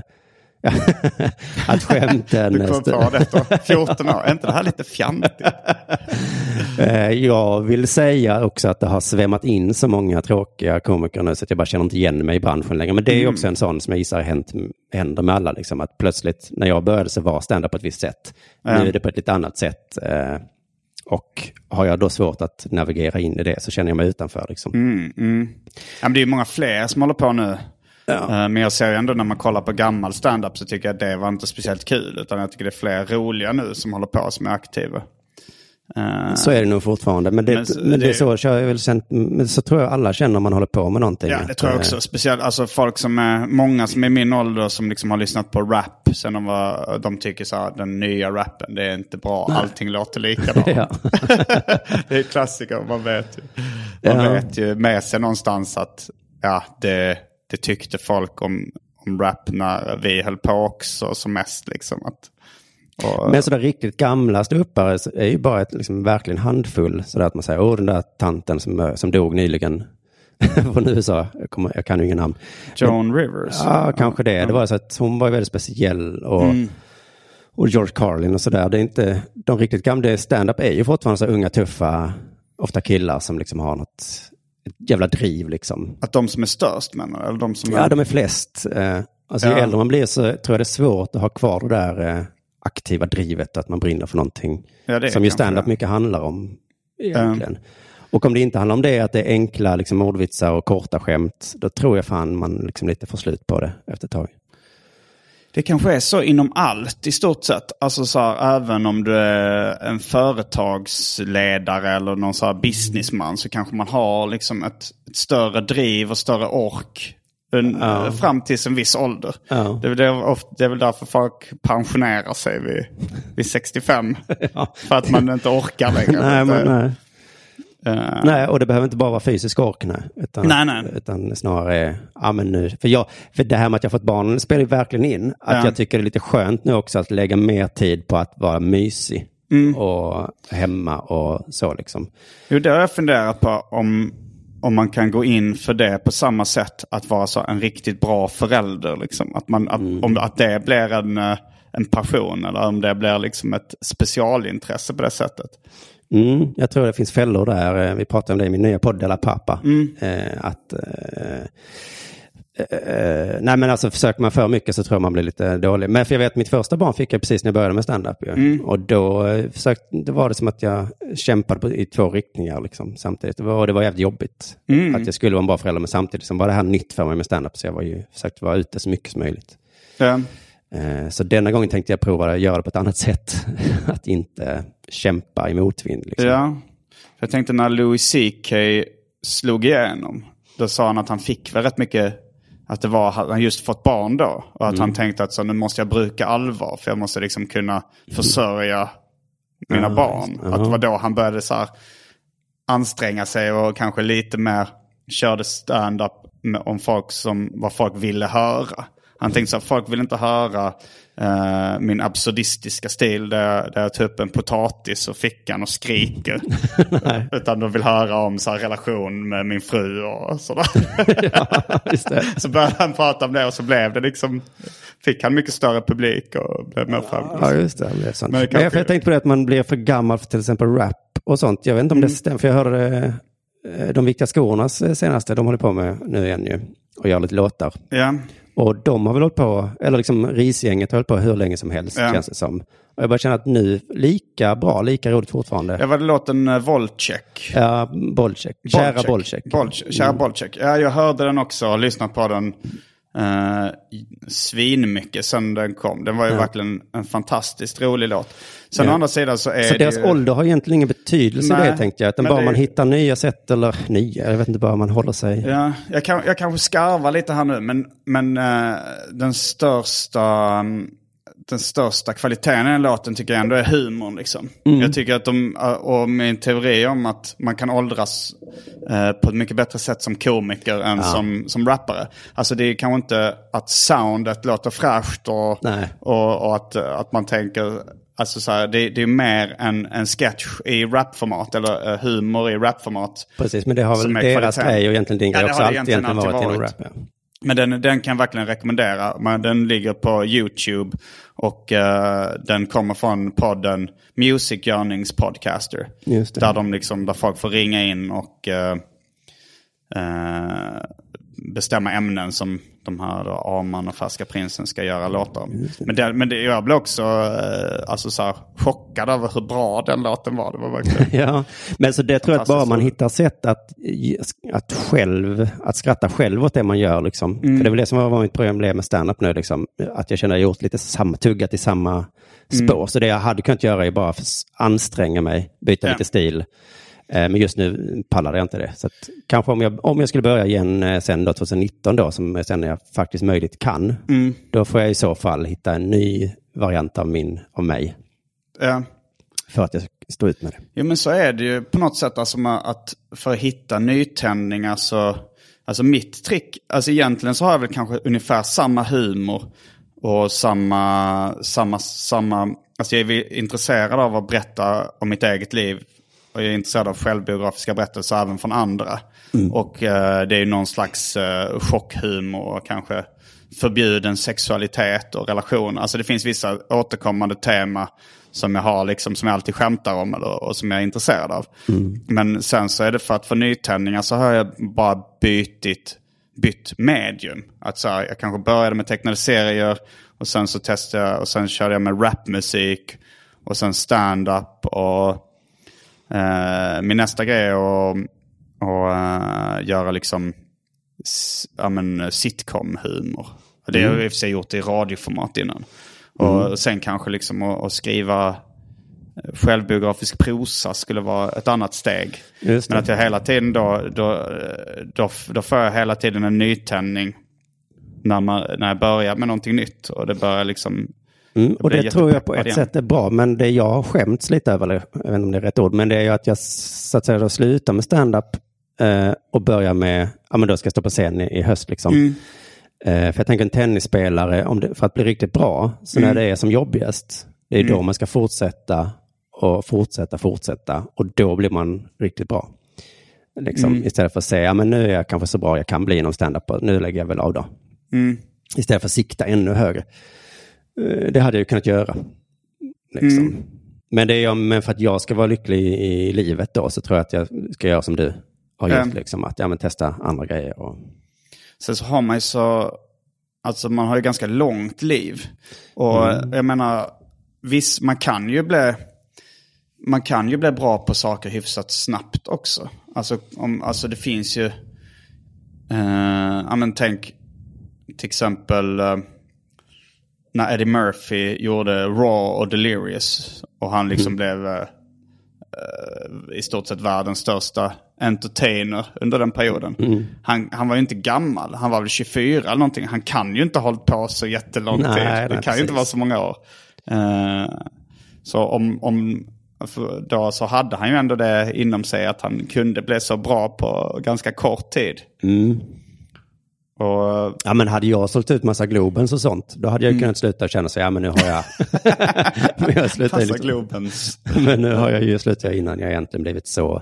att skämten... Du kommer på detta, fjorton år. Är inte det här lite fjantigt? eh, jag vill säga också att det har svämmat in så många tråkiga komiker nu så att jag bara känner inte igen mig i branschen längre. Men det är ju också en sån som jag gissar hänt, händer med alla. Liksom, att plötsligt när jag började så var stand-up på ett visst sätt. Mm. Nu är det på ett lite annat sätt. Eh, Och har jag då svårt att navigera in i det så känner jag mig utanför. Liksom. Mm, mm. Ja, men det är ju många fler som håller på nu. Ja. Uh, men jag ser ju ändå när man kollar på gammal stand-up så tycker jag att det var inte speciellt kul. Utan jag tycker det är fler roliga nu som håller på som är aktiva. Uh, så är det nog fortfarande. Men det, men, men det, det är så, jag väl känt, men så tror jag alla känner om man håller på med någonting. Ja, det tror jag också. Speciellt alltså folk som är, många som är i min ålder som liksom har lyssnat på rap. Sen de, var, de tycker så här, den nya rappen, det är inte bra. Nej. Allting låter likadant. Ja. Det är klassiker, man vet ju. Man ja. vet ju med sig någonstans att ja, det, det tyckte folk om, om rap när vi höll på också som mest liksom att. Och, men sådär riktigt gamla ståuppare är ju bara ett, liksom, verkligen handfull. Sådär att man säger, åh den där tanten som, som dog nyligen från U S A, jag, kommer, jag kan ju ingen namn. Joan men, Rivers. Ja, kanske det. Det var så att hon var väldigt speciell och, mm. och George Carlin och sådär. Det är inte, de riktigt gamla stand-up är ju fortfarande så unga, tuffa, ofta killar som liksom har något ett jävla driv liksom. Att de som är störst menar eller de som är... Ja, de är flest. Alltså ja. Ju äldre man blir så tror jag det är svårt att ha kvar det där aktiva drivet, att man brinner för någonting ja, som ju stand-up mycket handlar om egentligen. Mm. Och om det inte handlar om det, att det är enkla liksom, ordvitsar och korta skämt, då tror jag fan man liksom lite får slut på det efter ett tag. Det kanske är så inom allt i stort sett. Alltså så här, även om du är en företagsledare eller någon så här businessman så kanske man har liksom ett, ett större driv och större ork en, ja. Fram till en viss ålder. Ja. Det, är det, ofta, det är väl därför folk pensionerar sig vid, vid sextiofem. Ja. För att man inte orkar längre. Nej, men, nej. Uh, nej, och det behöver inte bara vara fysisk ork, nej. Utan, nej, nej. utan snarare, ja men nu, för, jag, för det här med att jag fått barn spelar ju verkligen in. Att ja. Jag tycker det är lite skönt nu också att lägga mer tid på att vara mysig. Mm. Och hemma och så liksom. Jo, det har jag funderat på om... Om man kan gå in för det på samma sätt att vara så en riktigt bra förälder. Liksom. Att, man, att, mm. om, att det blir en, en passion eller om det blir liksom ett specialintresse på det sättet. Mm, jag tror det finns fällor där. Vi pratade om det i min nya podd Della Pappa. Mm. Eh, att... Eh, Uh, nej men alltså försöker man för mycket så tror jag man blir lite dålig. Men för jag vet mitt första barn fick jag precis när jag började med stand-up ju. Mm. Och då uh, försökte, det var det som att jag kämpade på, i två riktningar liksom, samtidigt. Det var, det var jävligt jobbigt mm. att jag skulle vara en bra förälder, men samtidigt som var det här nytt för mig med stand-up, så jag var ju försökte vara ute så mycket som möjligt. Ja. Uh, så denna gången tänkte jag prova att göra det på ett annat sätt. Att inte kämpa i motvind liksom. Ja, jag tänkte när Louis C K slog igenom, då sa han att han fick väl rätt mycket. Att det var, han just fått barn då. Och att mm. han tänkte att så, nu måste jag bruka allvar. För jag måste liksom kunna försörja mina mm. barn. Mm. Att det var då han började så här anstränga sig. Och kanske lite mer körde stand-up om folk som, vad folk ville höra. Han tänkte så här, folk vill inte höra uh, min absurdistiska stil. Där, där jag tar upp en potatis och fickan och skriker. Utan de vill höra om så här, relation med min fru och sådär. Ja, just det. Så började han prata om det och så blev det liksom, fick han mycket större publik och blev mer framgångsrik. Ja, just det. det är sant. Men det Men jag, jag tänkte på det att man blir för gammal för till exempel rap och sånt. Jag vet inte om mm. det stämmer, för jag hörde de viktiga skornas senaste, de håller på med nu igen ju. Och gör lite låtar. Ja. Och de har väl hållit på, eller liksom Risgänget har hållit på hur länge som helst, ja. Känns det som. Och jag bara känner att nu, lika bra, lika roligt fortfarande. Ja, var det låten uh, Volcheck? Ja, Bolcheck. Kära Bolcheck. Bolcheck. Kära mm. Bolcheck. Ja, jag hörde den också och lyssnat på den uh, svinmycket sen den kom. Den var ju ja. verkligen en fantastiskt rolig låt. Sen ja. å andra sidan så är så det deras ju... ålder har egentligen ingen betydelse. Nej, det tänkte jag. Utan bara det... man hittar nya sätt eller nya, jag vet inte, bara man håller sig. Ja, jag, kan, jag kanske skarvar lite här nu, men, men uh, den största... Um, den största kvaliteten i den låten tycker jag ändå är humorn liksom. Mm. Jag tycker att de, och min teori om att man kan åldras eh, på ett mycket bättre sätt som komiker än ja. som, som rappare. Alltså det är kanske inte att soundet låter fräscht och, och, och att, att man tänker, alltså så här, det, det är mer en, en sketch i rapformat eller uh, humor i rapformat. Precis, men det har väl deras grej och egentligen din grej ja, också alltid egentligen, egentligen varit inom rap. Ja. Men den, den kan jag verkligen rekommendera. Men den ligger på YouTube och uh, den kommer från podden Music Yearnings Podcaster. Just det. Där, de liksom, där folk får ringa in och uh, uh, bestämma ämnen som de här då, Arman och Färska Prinsen ska göra låtar om. Men, det, men det, jag blev också eh, alltså så här, chockad över hur bra den låten var. Det var verkligen... Ja, men så det tror jag att bara man hittar sätt att, att själv, att skratta själv åt det man gör liksom. Mm. För det är väl det som var mitt problem med stand-up nu liksom. Att jag känner att jag gjort lite samma, tuggat i samma spår. Mm. Så det jag hade kunnat göra är bara att anstränga mig, byta ja. lite stil. Men just nu pallade jag inte det. Så att kanske om jag, om jag skulle börja igen sen då tjugonitton då, som sen jag faktiskt möjligt kan, mm. då får jag i så fall hitta en ny variant av min, av mig. Ja. För att jag står ut med det. Jo, men så är det ju på något sätt, alltså att för att hitta nytändningar så, alltså mitt trick, alltså egentligen så har jag väl kanske ungefär samma humor och samma, samma, samma, alltså jag är intresserad av att berätta om mitt eget liv. Och jag är intresserad av självbiografiska berättelser även från andra. Mm. Och eh, det är ju någon slags eh, chockhumor och kanske förbjuden sexualitet och relation. Alltså det finns vissa återkommande tema som jag har liksom, som jag alltid skämtar om eller, och som jag är intresserad av. Mm. Men sen så är det för att få nytändningar så har jag bara bytt, bytt medium. Att så här, jag kanske började med tecknade serier och sen så testade jag och sen körde jag med rapmusik och sen stand-up och Uh, min nästa grej är att uh, göra liksom s- ja, men, sitcom-humor. Och det mm. har jag i och för sig gjort i radioformat innan. Mm. Och sen kanske liksom att, att skriva självbiografisk prosa skulle vara ett annat steg. Men att jag hela tiden då, då, då, då får jag hela tiden en nytändning när, man, när jag börjar med någonting nytt. Och det börjar liksom... Mm, och det tror jag på ett igen. sätt är bra, men det jag har skämts lite över, jag vet inte om det är rätt ord, men det är ju att jag så att säga då slutar med stand-up eh, och börjar med, ja men då ska jag stå på scen i, i höst liksom. Mm. Eh, för jag tänker en tennisspelare, om det, för att bli riktigt bra, så mm. när det är som jobbigast, det är mm. då man ska fortsätta och fortsätta, fortsätta och då blir man riktigt bra. Liksom, mm. istället för att säga, ja men nu är jag kanske så bra jag kan bli inom stand-up, nu lägger jag väl av då. Mm. Istället för att sikta ännu högre. Det hade jag kunnat göra. Liksom. Mm. Men, det är, men för att jag ska vara lycklig i, i livet då så tror jag att jag ska göra som du har gjort. Mm. Liksom, att ja, men testa andra grejer. Och... Sen så har man ju så... Alltså man har ju ganska långt liv. Och mm. jag menar, visst, man kan ju bli... Man kan ju bli bra på saker hyfsat snabbt också. Alltså, om, alltså det finns ju... Uh, ja men tänk till exempel... Uh, när Eddie Murphy gjorde Raw och Delirious och han liksom mm. blev uh, i stort sett världens största entertainer under den perioden. Mm. Han, han var ju inte gammal, han var väl tjugofyra eller någonting. Han kan ju inte ha hållit på så jättelång nej, tid. Det nej, kan precis. ju inte vara så många år. Uh, så om, om då så hade han ju ändå det inom sig att han kunde bli så bra på ganska kort tid. Mm. Och, ja men hade jag sålt ut massa Globens och sånt, då hade jag mm. kunnat sluta känna sig, ja men nu har jag men jag slutar massa Globens. Men nu har jag ju slutat innan jag egentligen blivit så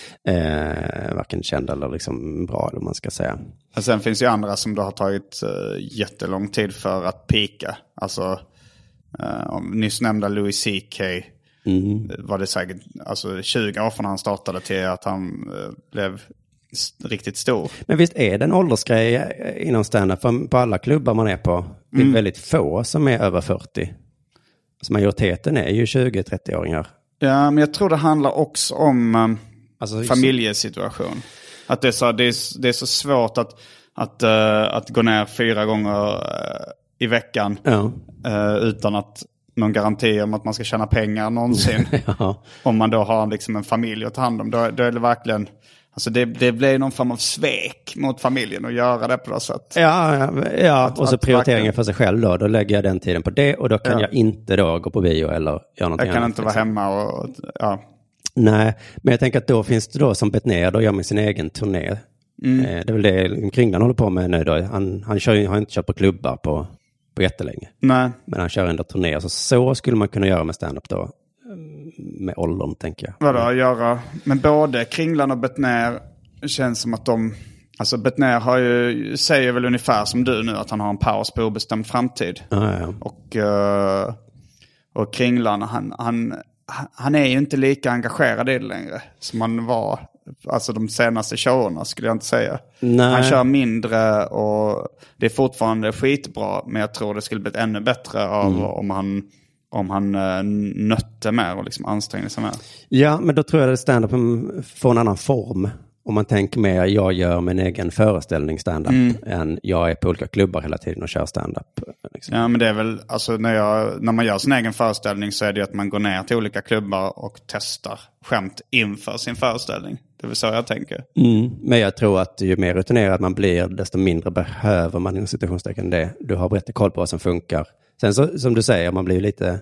eh, varken känd eller liksom bra eller man ska säga. Och sen finns ju andra som då har tagit uh, jättelång tid för att pika. Alltså uh, nyss nämnda Louis C K mm. var det säkert alltså tjugo år från han startade till att han uh, blev riktigt stor. Men visst är det en åldersgrej inom stand-up, för på alla klubbar man är på, det är mm. väldigt få som är över fyrtio. Så majoriteten är ju tjugo-trettio-åringar. Ja, men jag tror det handlar också om um, alltså, familjesituation. Att det är så, det är, det är så svårt att, att, uh, att gå ner fyra gånger uh, i veckan ja. uh, utan att någon garanti om att man ska tjäna pengar någonsin. ja. Om man då har liksom en familj att ta hand om. Då, då är det verkligen... Alltså det, det blir någon form av svek mot familjen att göra det på något sätt. Ja, ja, ja. Att, och så prioriteringen verkligen... för sig själv då. Då lägger jag den tiden på det och då kan ja. jag inte då gå på bio eller göra någonting annat. Jag kan annat, inte liksom. vara hemma och, ja. Nej, men jag tänker att då finns det då som Bettner då gör med sin egen turné. Mm. Det är väl det Kringlan håller på med nu då. Han, han kör, har inte kört på klubbar på, på jättelänge. Nej. Men han kör ändå turné. Så, så skulle man kunna göra med stand-up då. Med åldern tänker jag. Vadå att göra? Men både Kringlan och Bettner känns som att de... Alltså Bettner har ju, säger väl ungefär som du nu att han har en paus på obestämd framtid. Ah, ja. Och, uh, och Kringlan, han, han, han är ju inte lika engagerad i det längre som han var alltså de senaste showerna skulle jag inte säga. Nej. Han kör mindre och det är fortfarande skitbra, men jag tror det skulle bli ännu bättre av mm. om han om han uh, nötte mer och liksom ansträngde sig mer. Ja, men då tror jag att stand-up får en annan form. Om man tänker mer, jag gör min egen föreställning stand-up mm. än jag är på olika klubbar hela tiden och kör stand-up. Liksom. Ja, men det är väl, alltså när, jag, när man gör sin egen föreställning så är det ju att man går ner till olika klubbar och testar skämt inför sin föreställning. Det är väl så jag tänker. Mm. Men jag tror att ju mer rutinerad man blir, desto mindre behöver man inom situationstecken det. Du har bättre koll på vad som funkar. Sen så, som du säger, man blir lite,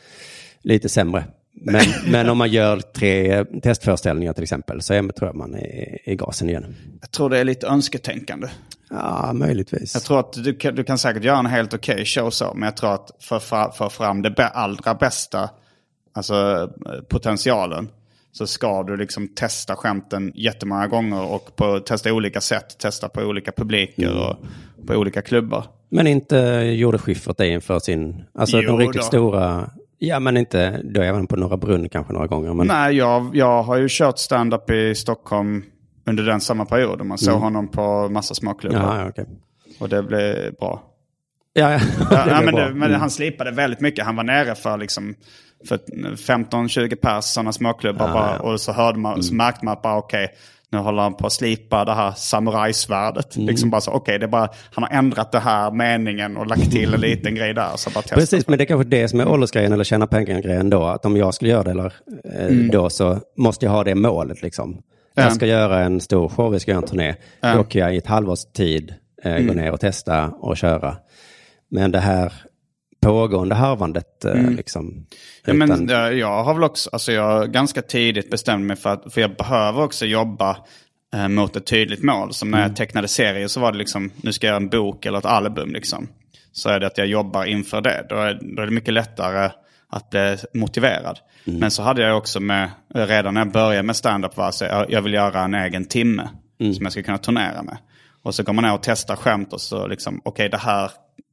lite sämre. Men, men om man gör tre testföreställningar till exempel så är, tror jag man är i gasen igen. Jag tror det är lite önsketänkande. Ja, möjligtvis. Jag tror att du, du kan säkert göra en helt okej okay show så, men jag tror att för, för, för fram det allra bästa, alltså potentialen, så ska du liksom testa skämten jättemånga gånger och på, testa olika sätt, testa på olika publiker mm. och på olika klubbar. Men inte gjorde Schyffert det inför sin, alltså jo, de riktigt då. stora... Ja, men inte, då är man på Norra Brunn kanske några gånger. Men... Nej, jag, jag har ju kört stand-up i Stockholm under den samma perioden. Man såg mm. honom på massa småklubbar. Ja, okay. Och det blev bra. Ja, ja. ja, ja men, det, men mm. han slipade väldigt mycket. Han var nere för liksom för femton tjugo pers sådana småklubbar. Ja, bara, ja. Och så hörde man, mm. så märkte man att bara okej, okay, nu håller han på att slipa det här samurajsvärdet. Mm. Liksom bara så, okej, okay, det är bara, han har ändrat det här meningen och lagt till en liten grej där. Så bara precis, men det är kanske det som är åldersgrejen eller tjäna pengar-grejen då. Att om jag skulle göra det eller, eh, mm. då så måste jag ha det målet liksom. Jag mm. ska göra en stor show, vi ska göra en turné. Mm. Då åker jag i ett halvårs tid eh, mm. gå ner och testa och köra. Men det här pågående harvandet eh, mm. liksom. Ja, men jag har väl också, alltså jag ganska tidigt bestämt mig för att, för jag behöver också jobba eh, mot ett tydligt mål. Som när mm. jag tecknade serier så var det liksom, nu ska jag göra en bok eller ett album liksom. Så är det att jag jobbar inför det. Då är, då är det mycket lättare att bli motiverad. Mm. Men så hade jag också med, redan när jag började med stand-up var så jag, jag vill göra en egen timme mm. som jag ska kunna turnera med. Och så går man ner och testar skämt och så liksom, okej okay, det här,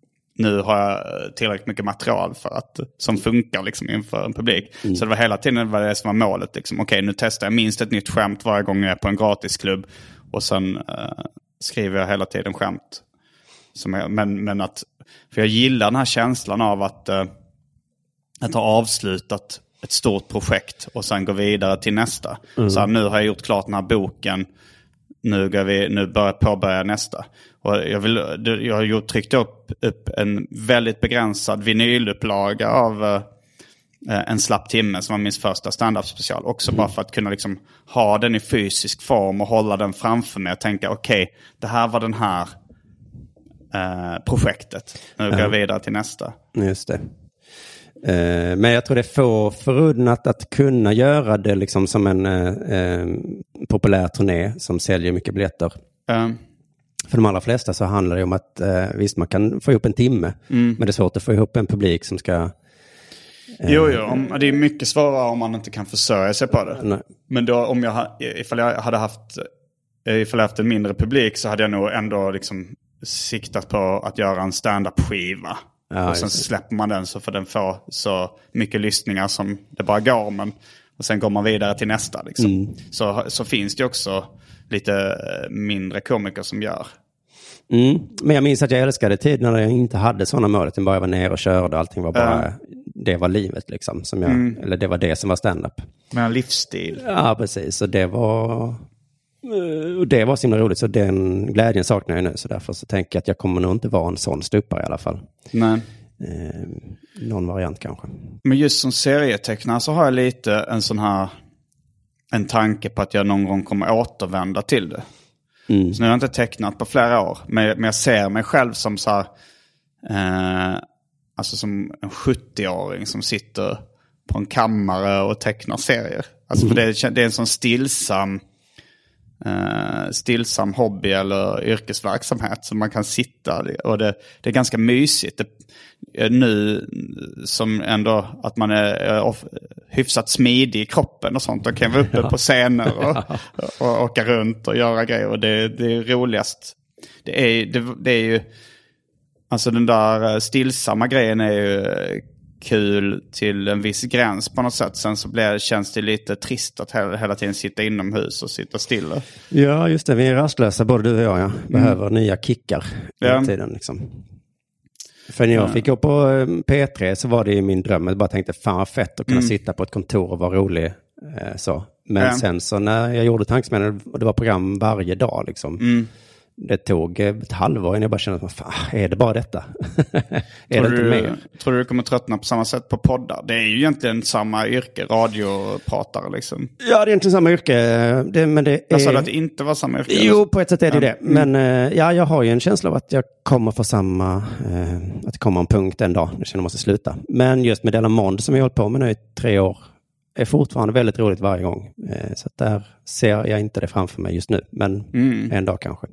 nu har jag tillräckligt mycket material för att, som funkar liksom inför en publik. Mm. Så det var hela tiden var det som var målet. Liksom. Okej, nu testar jag minst ett nytt skämt varje gång jag är på en gratisklubb. Och sen uh, skriver jag hela tiden skämt. Som jag, men, men att, för jag gillar den här känslan av att, uh, att ha avslutat ett stort projekt och sen gå vidare till nästa. Mm. Så här, nu har jag gjort klart den här boken. Nu, går vi, nu börjar påbörja nästa. Och jag, vill, jag har gjort, tryckt upp, upp en väldigt begränsad vinylupplaga av uh, en slapp timme som var min första stand-up special. Också mm. bara för att kunna liksom ha den i fysisk form och hålla den framför mig och tänka okej, okay, det här var den här uh, projektet. Nu går jag vidare till nästa. Just det. Uh, men jag tror det får förunnat att kunna göra det liksom som en uh, uh, populär turné som säljer mycket biljetter. Uh. För de allra flesta så handlar det om att uh, visst man kan få ihop en timme mm. men det är svårt att få ihop en publik som ska uh, Jo, jo om, det är mycket svårare om man inte kan försörja sig på det. Nej. Men då om jag, ifall jag hade haft ifall jag haft en mindre publik så hade jag nog ändå liksom siktat på att göra en stand-up-skiva. Ja, och sen släpper man den så får den få så mycket lyssningar som det bara går. Men, och sen går man vidare till nästa. Liksom. Mm. Så, så finns det också lite mindre komiker som gör. Mm. Men jag minns att jag älskade tiden när jag inte hade sådana mål. Jag bara var ner och körde. Allting var bara, mm. det var livet liksom. Som jag, mm. Eller det var det som var stand-up. Men en livsstil. Ja, precis. Och det var... Och det var så himla roligt, så den glädjen saknar jag nu. Så därför så tänker jag att jag kommer nog inte vara en sån stupare i alla fall. Nej. Eh, någon variant kanske. Men just som serietecknare så har jag lite en sån här en tanke på att jag någon gång kommer återvända till det. Mm. Så nu har jag inte tecknat på flera år. Men, men jag ser mig själv som så här, eh, alltså som en sjuttio-åring som sitter på en kammare och tecknar serier. Alltså mm. för det, det är en sån stillsam Uh, stillsam hobby eller yrkesverksamhet som man kan sitta och det, det är ganska mysigt det, nu som ändå att man är, är off, hyfsat smidig i kroppen och sånt och kan vara uppe ja. på scener och, och, och åka runt och göra grejer och det, det är roligast det är, det, det är ju alltså den där stillsamma grejen är ju kul till en viss gräns på något sätt. Sen så blir, känns det lite trist att hela, hela tiden sitta inomhus och sitta stilla. Ja, just det. Vi är rastlösa, både du och jag. Ja. Behöver mm. nya kickar hela ja. tiden. Liksom. För när jag ja. fick gå på P tre så var det ju min dröm. Jag bara tänkte, fan vad fett att kunna mm. sitta på ett kontor och vara rolig. Eh, så. Men ja. sen så när jag gjorde Tankesmedjan och det var program varje dag liksom. Mm. Det tog ett halvår innan jag bara kände att fan, är det bara detta? är det inte du, mer? Tror du du kommer tröttna på samma sätt på poddar? Det är ju egentligen samma yrke, radiopratare liksom. Ja, det är egentligen samma yrke. Det, men det är... Jag sa att det inte var samma yrke. Jo, på ett sätt är det mm. det. Men ja, jag har ju en känsla av att jag kommer få samma, eh, att det kommer en punkt en dag när jag känner att jag måste sluta. Men just med Della Monde som jag har hållit på med nu i tre år är fortfarande väldigt roligt varje gång. Eh, så att där ser jag inte det framför mig just nu. Men mm. en dag kanske.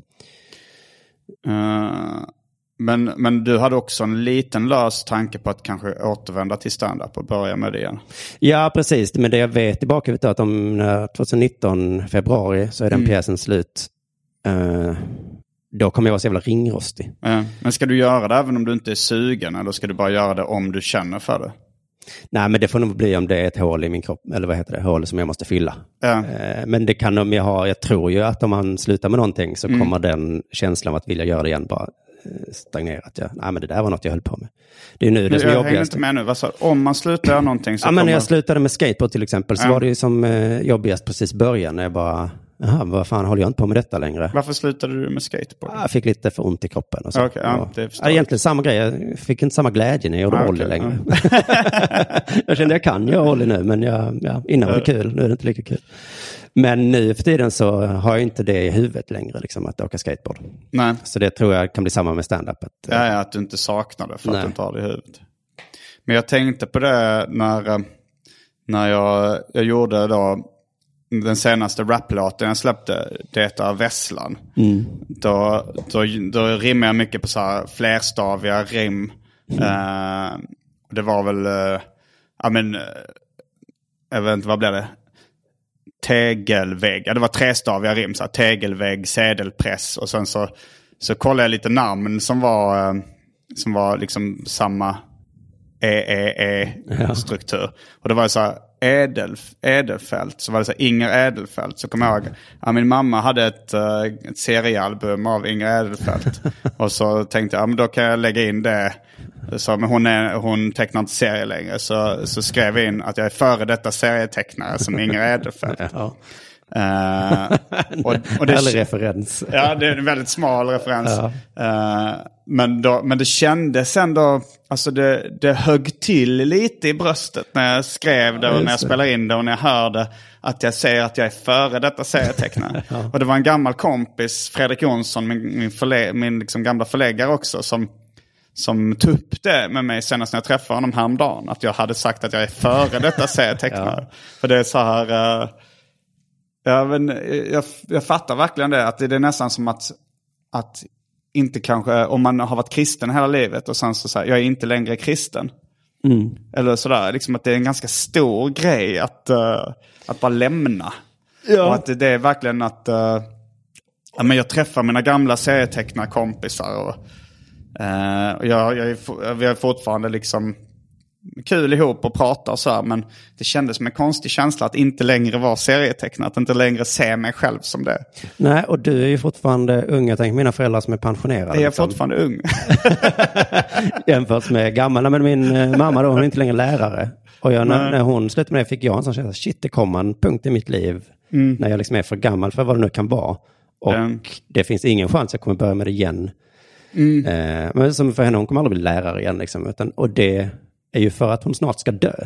Uh, men, men du hade också en liten lös tanke på att kanske återvända till stand-up och börja med det igen. Ja, precis. Men det jag vet i bakhuvudet är att om tjugonitton februari så är den mm. pjäsen slut. Uh, då kommer jag vara så jävla ringrostig. Uh, men ska du göra det även om du inte är sugen? Eller ska du bara göra det om du känner för det? Nej, men det får nog bli om det är ett hål i min kropp. Eller vad heter det? Hål som jag måste fylla. Ja. Eh, men det kan om jag har... Jag tror ju att om man slutar med någonting så mm. kommer den känslan av att vilja göra det igen bara eh, stagnera. Att jag, nej, men det där var något jag höll på med. Det är nu det men som är jobbigast. Jag hänger inte med nu. Vad sa, om man slutar göra någonting så ja, kommer... men när jag slutade med skateboard till exempel så ja. var det ju som eh, jobbigast precis början. När jag bara... Jaha, vad fan håller jag inte på med detta längre? Varför slutade du med skateboard? Jag fick lite för ont i kroppen. Och så. Okay, ja, det ja, egentligen samma grej. Jag fick inte samma glädje när jag gjorde ah, ollie okay, längre. Ja. Jag kände jag kan göra ollie nu, men jag, ja, innan var det kul. Nu är det inte lika kul. Men nu för tiden så har jag inte det i huvudet längre, liksom, att åka skateboard. Nej. Så det tror jag kan bli samma med stand-up. Att, ja, ja, att du inte saknar det för nej. Att du inte har det i huvudet. Men jag tänkte på det när, när jag, jag gjorde då den senaste raplåten jag släppte, det är Vesslan. Mm. Då, då, då rimmar jag mycket på så här flerstaviga rim. Mm. Uh, det var väl, uh, ja men, uh, jag vet inte, vad blev det? Tegelvägg. Ja, det var trestaviga rim. Så här, tegelvägg, sedelpress. Och sen så, så kollade jag lite namn som var, uh, som var liksom samma E-E-E-struktur. Ja. Och det var så här, Edel, Edelfelt, så var det så här, Inger Edelfelt, så kom jag ihåg, ja, min mamma hade ett, uh, ett seriealbum av Inger Edelfelt och så tänkte jag, ja, men då kan jag lägga in det, så, men hon, är, hon tecknar inte serie längre, så, så skrev jag in att jag är före detta serietecknare som Inger Edelfelt. Ja. Uh, och, och det, eller referens. Ja, det är en väldigt smal referens. Ja. Uh, men, då, men det kändes ändå, alltså det, det högg till lite i bröstet när jag skrev det och när jag spelade in det och när jag hörde att jag säger att jag är före detta serietecknare. Ja. Och det var en gammal kompis, Fredrik Jonsson, min, min, förlä, min liksom gamla förläggare också, som som tog upp det med mig senast när jag träffade honom häromdagen, att jag hade sagt att jag är före detta serietecknare. Ja. För det är så här... Uh, Ja, men jag, jag fattar verkligen det. Att det är nästan som att, att inte kanske, om man har varit kristen hela livet och sen så säger jag är inte längre kristen. Mm. Eller sådär, liksom att det är en ganska stor grej att, uh, att bara lämna. Ja. Och att det, det är verkligen att uh, ja, men jag träffar mina gamla serietecknarkompisar och, uh, och jag, jag är, vi är fortfarande liksom kul ihop och prata och så här, men det kändes som en konstig känsla att inte längre vara serietecknad, att inte längre se mig själv som det. Nej, och du är ju fortfarande ung. Jag tänker mina föräldrar som är pensionerade. Jag är liksom. fortfarande ung. Jämfört med gamla, men min eh, mamma då, hon är inte längre lärare. Och jag, när, när hon slutade med det fick jag en sån känsla, shit, det kommer en punkt i mitt liv mm. när jag liksom är för gammal för vad det nu kan vara. Och mm. det finns ingen chans att jag kommer börja med det igen. Mm. Eh, men som för henne, hon kommer aldrig bli lärare igen liksom, utan, och det är ju för att hon snart ska dö.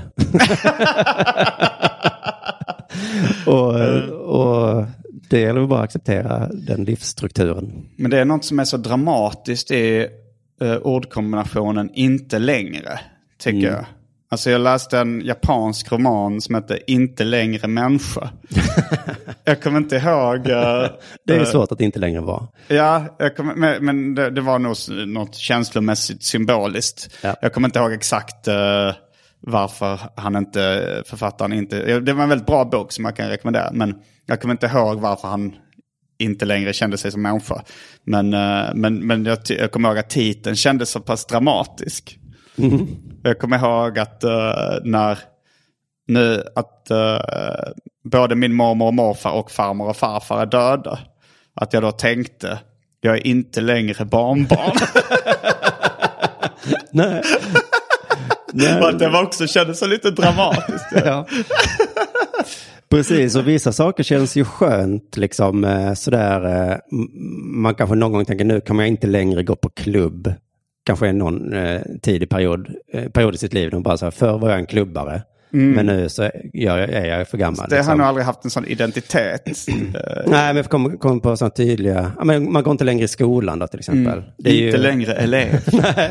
och, och det gäller bara att acceptera den livsstrukturen. Men det är något som är så dramatiskt i uh, ordkombinationen inte längre, tycker mm. jag. Alltså jag läste en japansk roman som heter Inte längre människa. Jag kommer inte ihåg... Uh, det är svårt att inte längre vara. Ja, jag kommer, men, men det, det var nog något känslomässigt symboliskt. Ja. Jag kommer inte ihåg exakt uh, varför han inte, författaren inte... Det var en väldigt bra bok som jag kan rekommendera. Men jag kommer inte ihåg varför han inte längre kände sig som människa. Men, uh, men, men jag, jag kommer ihåg att titeln kändes så pass dramatisk. Mm. Jag kommer ihåg att uh, när nu att uh, både min mormor och morfar och farmor och farfar är döda. Att jag då tänkte, jag är inte längre barnbarn. Nej. Nej. Och att det var också kändes så lite dramatiskt. Ja. Precis, och vissa saker känns ju skönt liksom eh, sådär. Eh, man kanske någon gång tänker, nu kan man inte längre gå på klubb. Kanske en någon eh, tidig period, eh, period i sitt liv. De bara så här, förr var jag en klubbare. Mm. Men nu så jag, är jag för gammal. Det liksom. har nog aldrig haft en sån identitet. Nej, men jag kommer kom på sådana tydliga... Ja, men man går inte längre i skolan då till exempel. Mm. Det är inte ju... längre elev.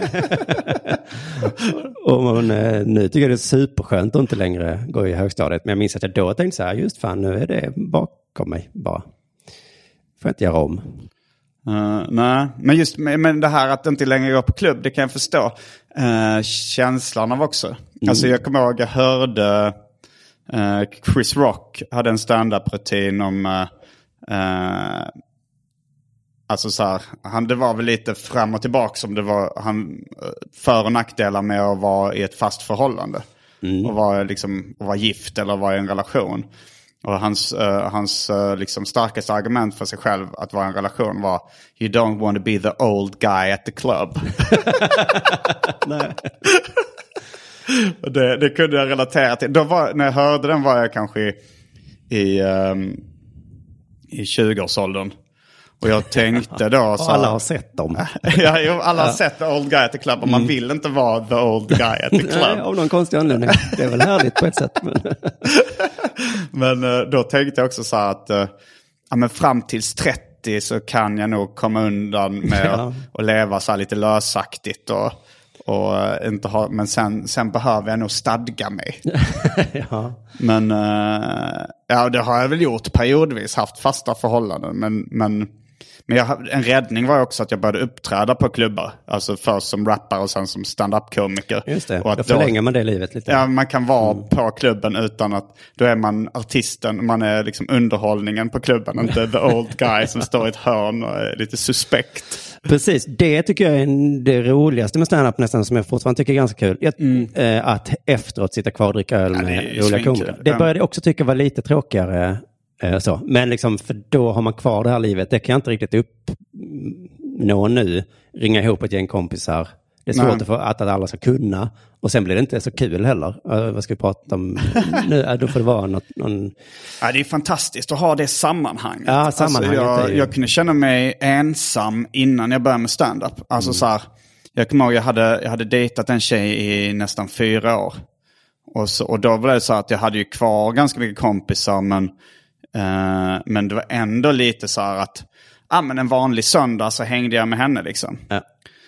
Och man, nu tycker jag det är superskönt att inte längre gå i högstadiet. Men jag minns att jag då tänkte så här, just fan, nu är det bakom mig bara. Får jag inte göra om. Uh, nej, men just men det här att inte längre gå på klubb, det kan jag förstå. Uh, känslan av också. Mm. Alltså jag kommer ihåg, jag hörde uh, Chris Rock hade en stand-up-rutin om uh, uh, alltså så här, han, det var väl lite fram och tillbaka som det var han, för- och nackdelar med att vara i ett fast förhållande. Mm. Och vara liksom, och vara gift eller vara i en relation. Och hans, uh, hans uh, liksom starkaste argument för sig själv att vara i en relation var you don't want to be the old guy at the club. Nej. Och det, det kunde jag relatera till. Då var, när jag hörde den var jag kanske i, i, um, i tjugoårsåldern. Och jag tänkte då... Så, alla har sett dem. Ja, jo, alla har sett the old guy at the club. Och man vill inte vara the old guy at the club. Nej, av någon konstig anledning. Det är väl härligt på ett sätt. Men, men då tänkte jag också så här att... Ja, men fram tills trettio så kan jag nog komma undan med ja. att, att leva så här lite lösaktigt. Och, och inte ha, men sen, sen behöver jag nog stadga mig. Ja. Men ja, det har jag väl gjort periodvis. Haft fasta förhållanden. Men... men Men jag, en räddning var också att jag började uppträda på klubbar. Alltså först som rappare och sen som stand-up-komiker. Just det, och att då förlänger man det livet lite. Ja, man kan vara mm. på klubben utan att... Då är man artisten, man är liksom underhållningen på klubben. Inte the old guy som står i ett hörn och är lite suspekt. Precis, det tycker jag är det roligaste med stand-up nästan, som jag fortfarande tycker är ganska kul. Att, mm. äh, att efteråt sitta kvar och dricka öl ja, med roliga komiker. Det började jag också tycka var lite tråkigare. Så. Men liksom, för då har man kvar det här livet. Det kan jag inte riktigt uppnå nu. Ringa ihop ett gäng kompisar. Det är svårt Nej. att, få, att alla ska kunna. Och sen blir det inte så kul heller. Uh, vad ska vi prata om nu? Uh, då får det vara något... Någon... Ja, det är fantastiskt att ha det sammanhanget. Ja, sammanhanget alltså, jag, ju... jag kunde känna mig ensam innan jag började med stand-up. Alltså mm. så här, jag kommer ihåg jag hade, jag hade dejtat en tjej i nästan fyra år. Och, så, och då var det så att jag hade ju kvar ganska mycket kompisar, men... Uh, men det var ändå lite så här att ah, men en vanlig söndag så hängde jag med henne liksom. Ja.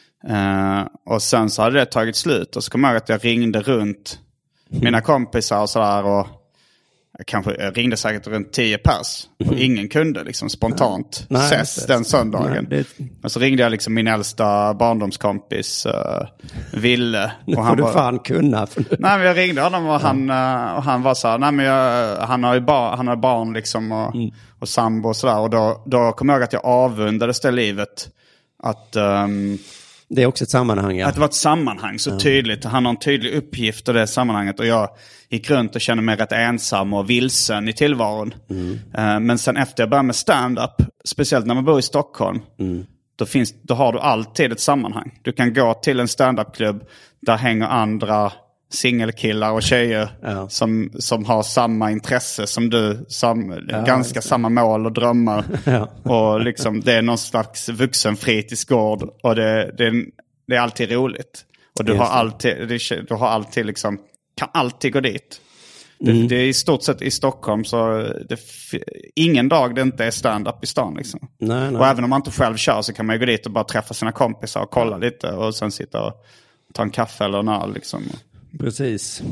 Uh, och sen så hade det tagit slut. Och så kom jag ihåg att jag ringde runt mm. mina kompisar och sådär. Och jag kanske jag ringde säkert runt tio pers. Och mm. ingen kunde liksom spontant Nej, ses den söndagen. Nej, det... Och så ringde jag liksom min äldsta barndomskompis uh, Ville. Nu och får du var... fan kunna. Nej, men jag ringde honom och han, uh, och han var så här, nej men jag, han har ju bar, han har barn liksom och, mm. och sambo och sådär. Och då, då kom jag ihåg att jag avundades det livet. Att... Um, det är också ett sammanhang. Ja. Att det var ett sammanhang så tydligt. Han har en tydlig uppgift i det sammanhanget. Och jag gick runt och kände mig rätt ensam och vilsen i tillvaron. Mm. Uh, men sen efter jag började med stand-up, speciellt när man bor i Stockholm, mm. då, finns, då har du alltid ett sammanhang. Du kan gå till en stand-up-klubb där hänger andra singelkillar och tjejer ja. som, som har samma intresse som du. Sam, ja, ganska samma mål och drömmar. Ja. Och liksom, det är någon slags vuxenfritidsgård. Och det, det, är, det är alltid roligt. Och du har alltid, det, du har alltid liksom, kan alltid gå dit. Det, mm. det är i stort sett i Stockholm så det, ingen dag det inte är stand-up i stan liksom. Nej, nej. Och även om man inte själv kör så kan man ju gå dit och bara träffa sina kompisar och kolla lite. Och sen sitta och ta en kaffe eller en öl liksom. Precis.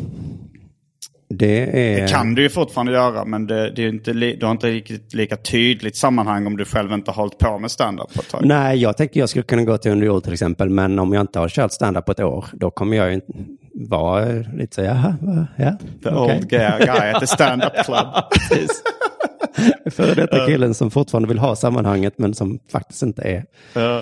Det, är... det kan du ju fortfarande göra, men det, det är inte li... du har inte riktigt lika tydligt sammanhang om du själv inte har hållit på med stand-up på ett tag. Nej, jag tänker jag skulle kunna gå till underjord till exempel, men om jag inte har kört stand-up på ett år, då kommer jag ju vara lite så, jaha, ja. The okay. old guy at the stand-up club. Precis. För detta killen som fortfarande vill ha sammanhanget, men som faktiskt inte är... Uh.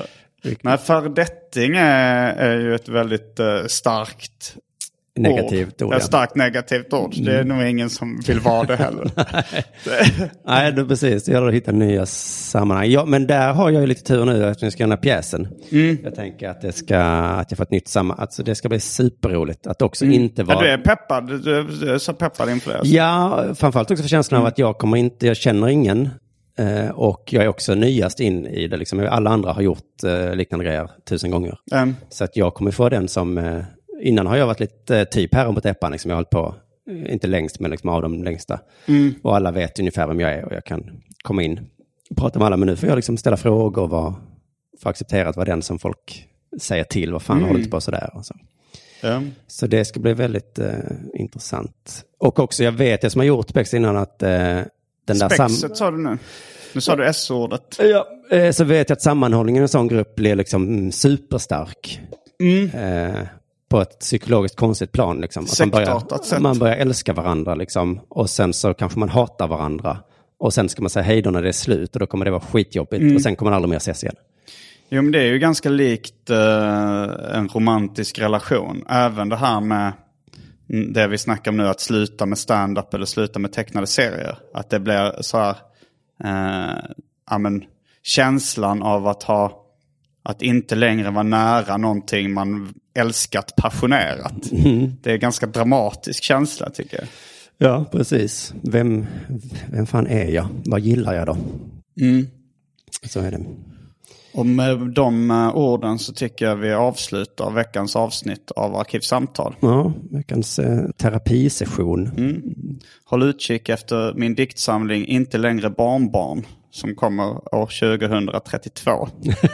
Nej, föredetting är, är ju ett väldigt uh, starkt negativt ord. Ett starkt negativt ord. Mm. Det är nog ingen som vill vara det heller. Nej, det är precis. Det gäller att hitta nya sammanhang. Ja, men där har jag ju lite tur nu att jag ska göra pjäsen. Mm. Jag tänker att det ska att jag får ett nytt sammanhang. Alltså det ska bli superroligt. Att också mm. inte vara... Ja, du är peppad. Du, du är så peppad inför det. Ja, framförallt också för känslan mm. av att jag kommer inte, jag känner ingen. Uh, och jag är också nyast in i det. Liksom. Alla andra har gjort uh, liknande grejer tusen gånger. Mm. Så att jag kommer få den som... Uh, innan har jag varit lite uh, typ här på täppan. Liksom. Jag har hållit på, uh, inte längst men liksom av de längsta. Mm. Och alla vet ungefär vem jag är. Och jag kan komma in och prata med alla. Men nu får jag liksom ställa frågor och vara, få acceptera att vara den som folk säger till. Vad fan mm. håller inte på sådär och så. Mm. Så det ska bli väldigt uh, intressant. Och också jag vet, jag som har gjort spex innan att... Uh, Den där Spexet sam- sa du nu. Nu sa du S-ordet. Ja, eh, så vet jag att sammanhållningen i en sån grupp blir liksom mm, superstark. Mm. Eh, på ett psykologiskt konstigt plan. Liksom. Att man, börjar, man börjar älska varandra. Liksom, och sen så kanske man hatar varandra. Och sen ska man säga hej då när det är slut. Och då kommer det vara skitjobbigt. Mm. Och sen kommer man aldrig mer ses igen. Jo, men det är ju ganska likt eh, en romantisk relation. Även det här med... Det vi snackar om nu, att sluta med stand-up eller sluta med tecknade serier. Att det blir så här, eh, ja, men, känslan av att ha, att inte längre vara nära någonting man älskat passionerat. Mm. Det är en ganska dramatisk känsla tycker jag. Ja, precis. Vem, vem fan är jag? Vad gillar jag då? Mm. Så är det. Och med de orden så tycker jag vi avslutar veckans avsnitt av Arkivsamtal. Ja, veckans eh, terapisession. Mm. Håll utkik efter min diktsamling Inte längre barnbarn som kommer år tjugohundratrettiotvå.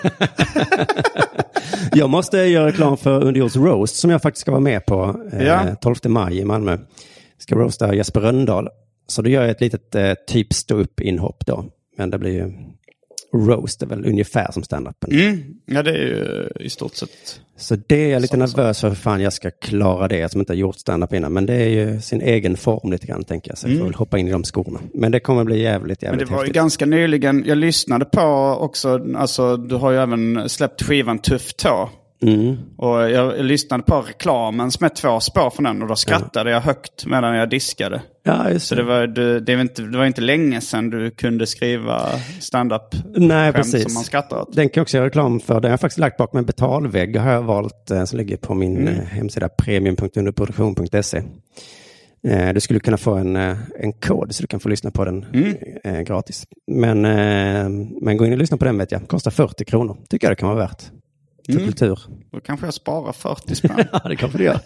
Jag måste göra reklam för Underjords Roast som jag faktiskt ska vara med på eh, ja. tolfte maj i Malmö. Ska roasta Jesper Rönndahl. Så då gör jag ett litet eh, typ stå-upp-inhopp då. Men det blir ju... roast är väl ungefär som stand-upen. Mm. Ja, det är ju i stort sett. Så det är jag lite nervös för hur fan jag ska klara det som inte har gjort stand-up innan. Men det är ju sin egen form lite grann tänker jag. Så jag får väl hoppa in i de skorna. Men det kommer bli jävligt, jävligt Men det var häftigt. Ju ganska nyligen, jag lyssnade på också, alltså du har ju även släppt skivan Tuff Tå. Mm. Och jag, jag lyssnade på reklamen som är två spår från den och då skrattade ja. jag högt medan jag diskade. Ja, just så det. Så det var, det, det, var inte, det var inte länge sedan du kunde skriva stand-up Nej, precis. som man skrattar åt. Den kan jag också göra reklam för. Den har jag faktiskt lagt bak med en betalvägg har jag valt eh, som ligger på min mm. eh, hemsida premium punkt underproduktion punkt se. Eh, du skulle kunna få en, eh, en kod så du kan få lyssna på den mm. eh, gratis. Men, eh, men gå in och lyssna på den vet jag. Kostar fyrtio kronor. Tycker jag det kan vara värt. För mm. kultur. Då kanske jag sparar fyrtio spänn. Ja, det kanske du gör.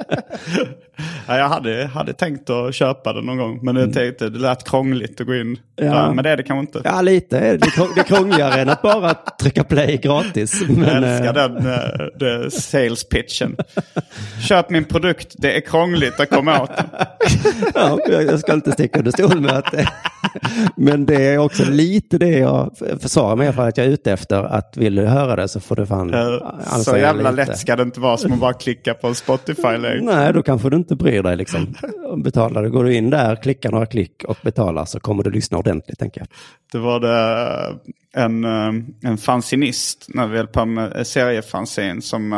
Ja, jag hade, hade tänkt att köpa den någon gång. Men jag tänkte, det lät krångligt att gå in. Ja. Ja, men det är det kanske inte. Ja, lite. Det är, det är krångligare än att bara trycka play gratis. Men, jag älskar den, den sales pitchen. Köp min produkt. Det är krångligt att komma åt den. Ja, jag ska inte sticka under stol med att det. Men det är också lite det jag försvarar mig för att jag är ute efter. Att vill du höra det så får du fan... Så jävla lite. Lätt ska det inte vara som att bara klicka på Spotify längre. Nej, då kanske du inte bryr dig liksom. Betalar du, går du in där, klickar några klick och betalar så kommer du lyssna ordentligt, tänker jag. Det var det en, en fanzinist när vi höll på med seriefanzin som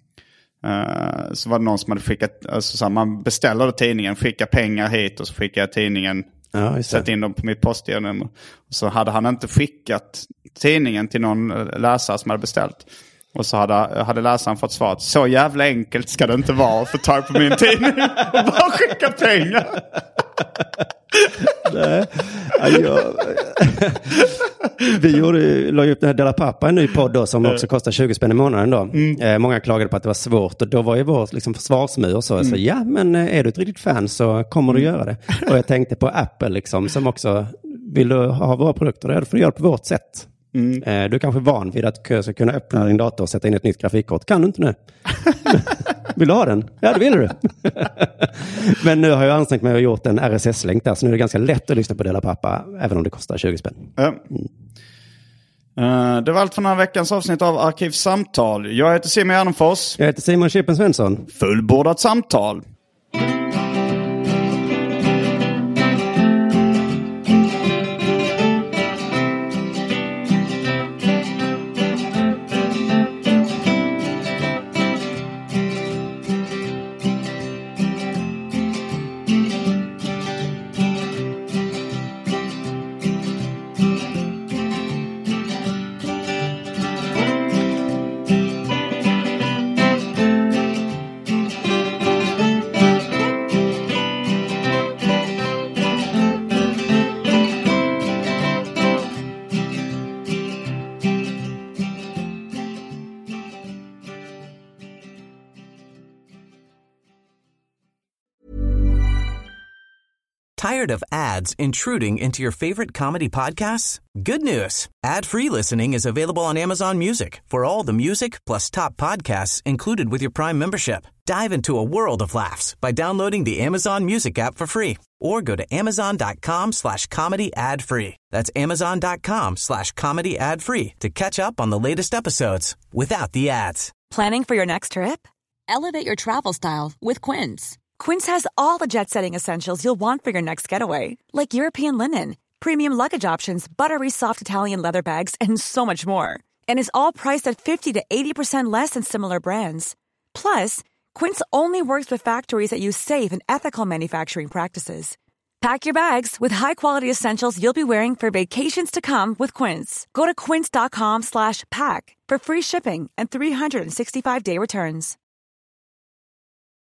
uh, så var det någon som hade skickat, alltså så här, man beställde tidningen, skickade pengar hit och så skickade jag tidningen, ja, sätt in dem på mitt postgironummer. Och så hade han inte skickat tidningen till någon läsare som hade beställt. Och så hade, hade läsaren fått svar att så jävla enkelt ska det inte vara att få tag på min tidning och bara skicka pengar. Nej. Ja, vi gjorde, la upp den här Della Pappa, en ny podd då, som också kostar tjugo spänn i månaden då. Mm. Eh, många klagade på att det var svårt och då var ju vår liksom, försvarsmur så. Mm. Så ja, men är du ett riktigt fan så kommer du göra det. Och jag tänkte på Apple liksom, som också vill du ha våra produkter, då får du göra det på vårt sätt. Mm. Eh, du är kanske van vid att ska kunna öppna din dator och sätta in ett nytt grafikkort. Kan du inte nu? Vill du ha den? Ja, det vill du. Men nu har jag ansträngt mig och gjort en R S S-länk där, så nu är det ganska lätt att lyssna på Della Pappa, även om det kostar tjugo spänn. Mm. Uh, det var allt för den här veckans avsnitt av Arkivsamtal. Jag heter Simon Gärdenfors. Jag heter Simon Chippen Svensson. Fullbordat samtal. Tired of ads intruding into your favorite comedy podcasts? Good news. Ad-free listening is available on Amazon Music for all the music plus top podcasts included with your Prime membership. Dive into a world of laughs by downloading the Amazon Music app for free or go to amazon.com slash comedy ad free. That's amazon.com slash comedy ad free to catch up on the latest episodes without the ads. Planning for your next trip? Elevate your travel style with Quince. Quince has all the jet-setting essentials you'll want for your next getaway, like European linen, premium luggage options, buttery soft Italian leather bags, and so much more. And is all priced at fifty to eighty percent less than similar brands. Plus, Quince only works with factories that use safe and ethical manufacturing practices. Pack your bags with high-quality essentials you'll be wearing for vacations to come with Quince. Go to quince.com slash pack for free shipping and three sixty-five day returns.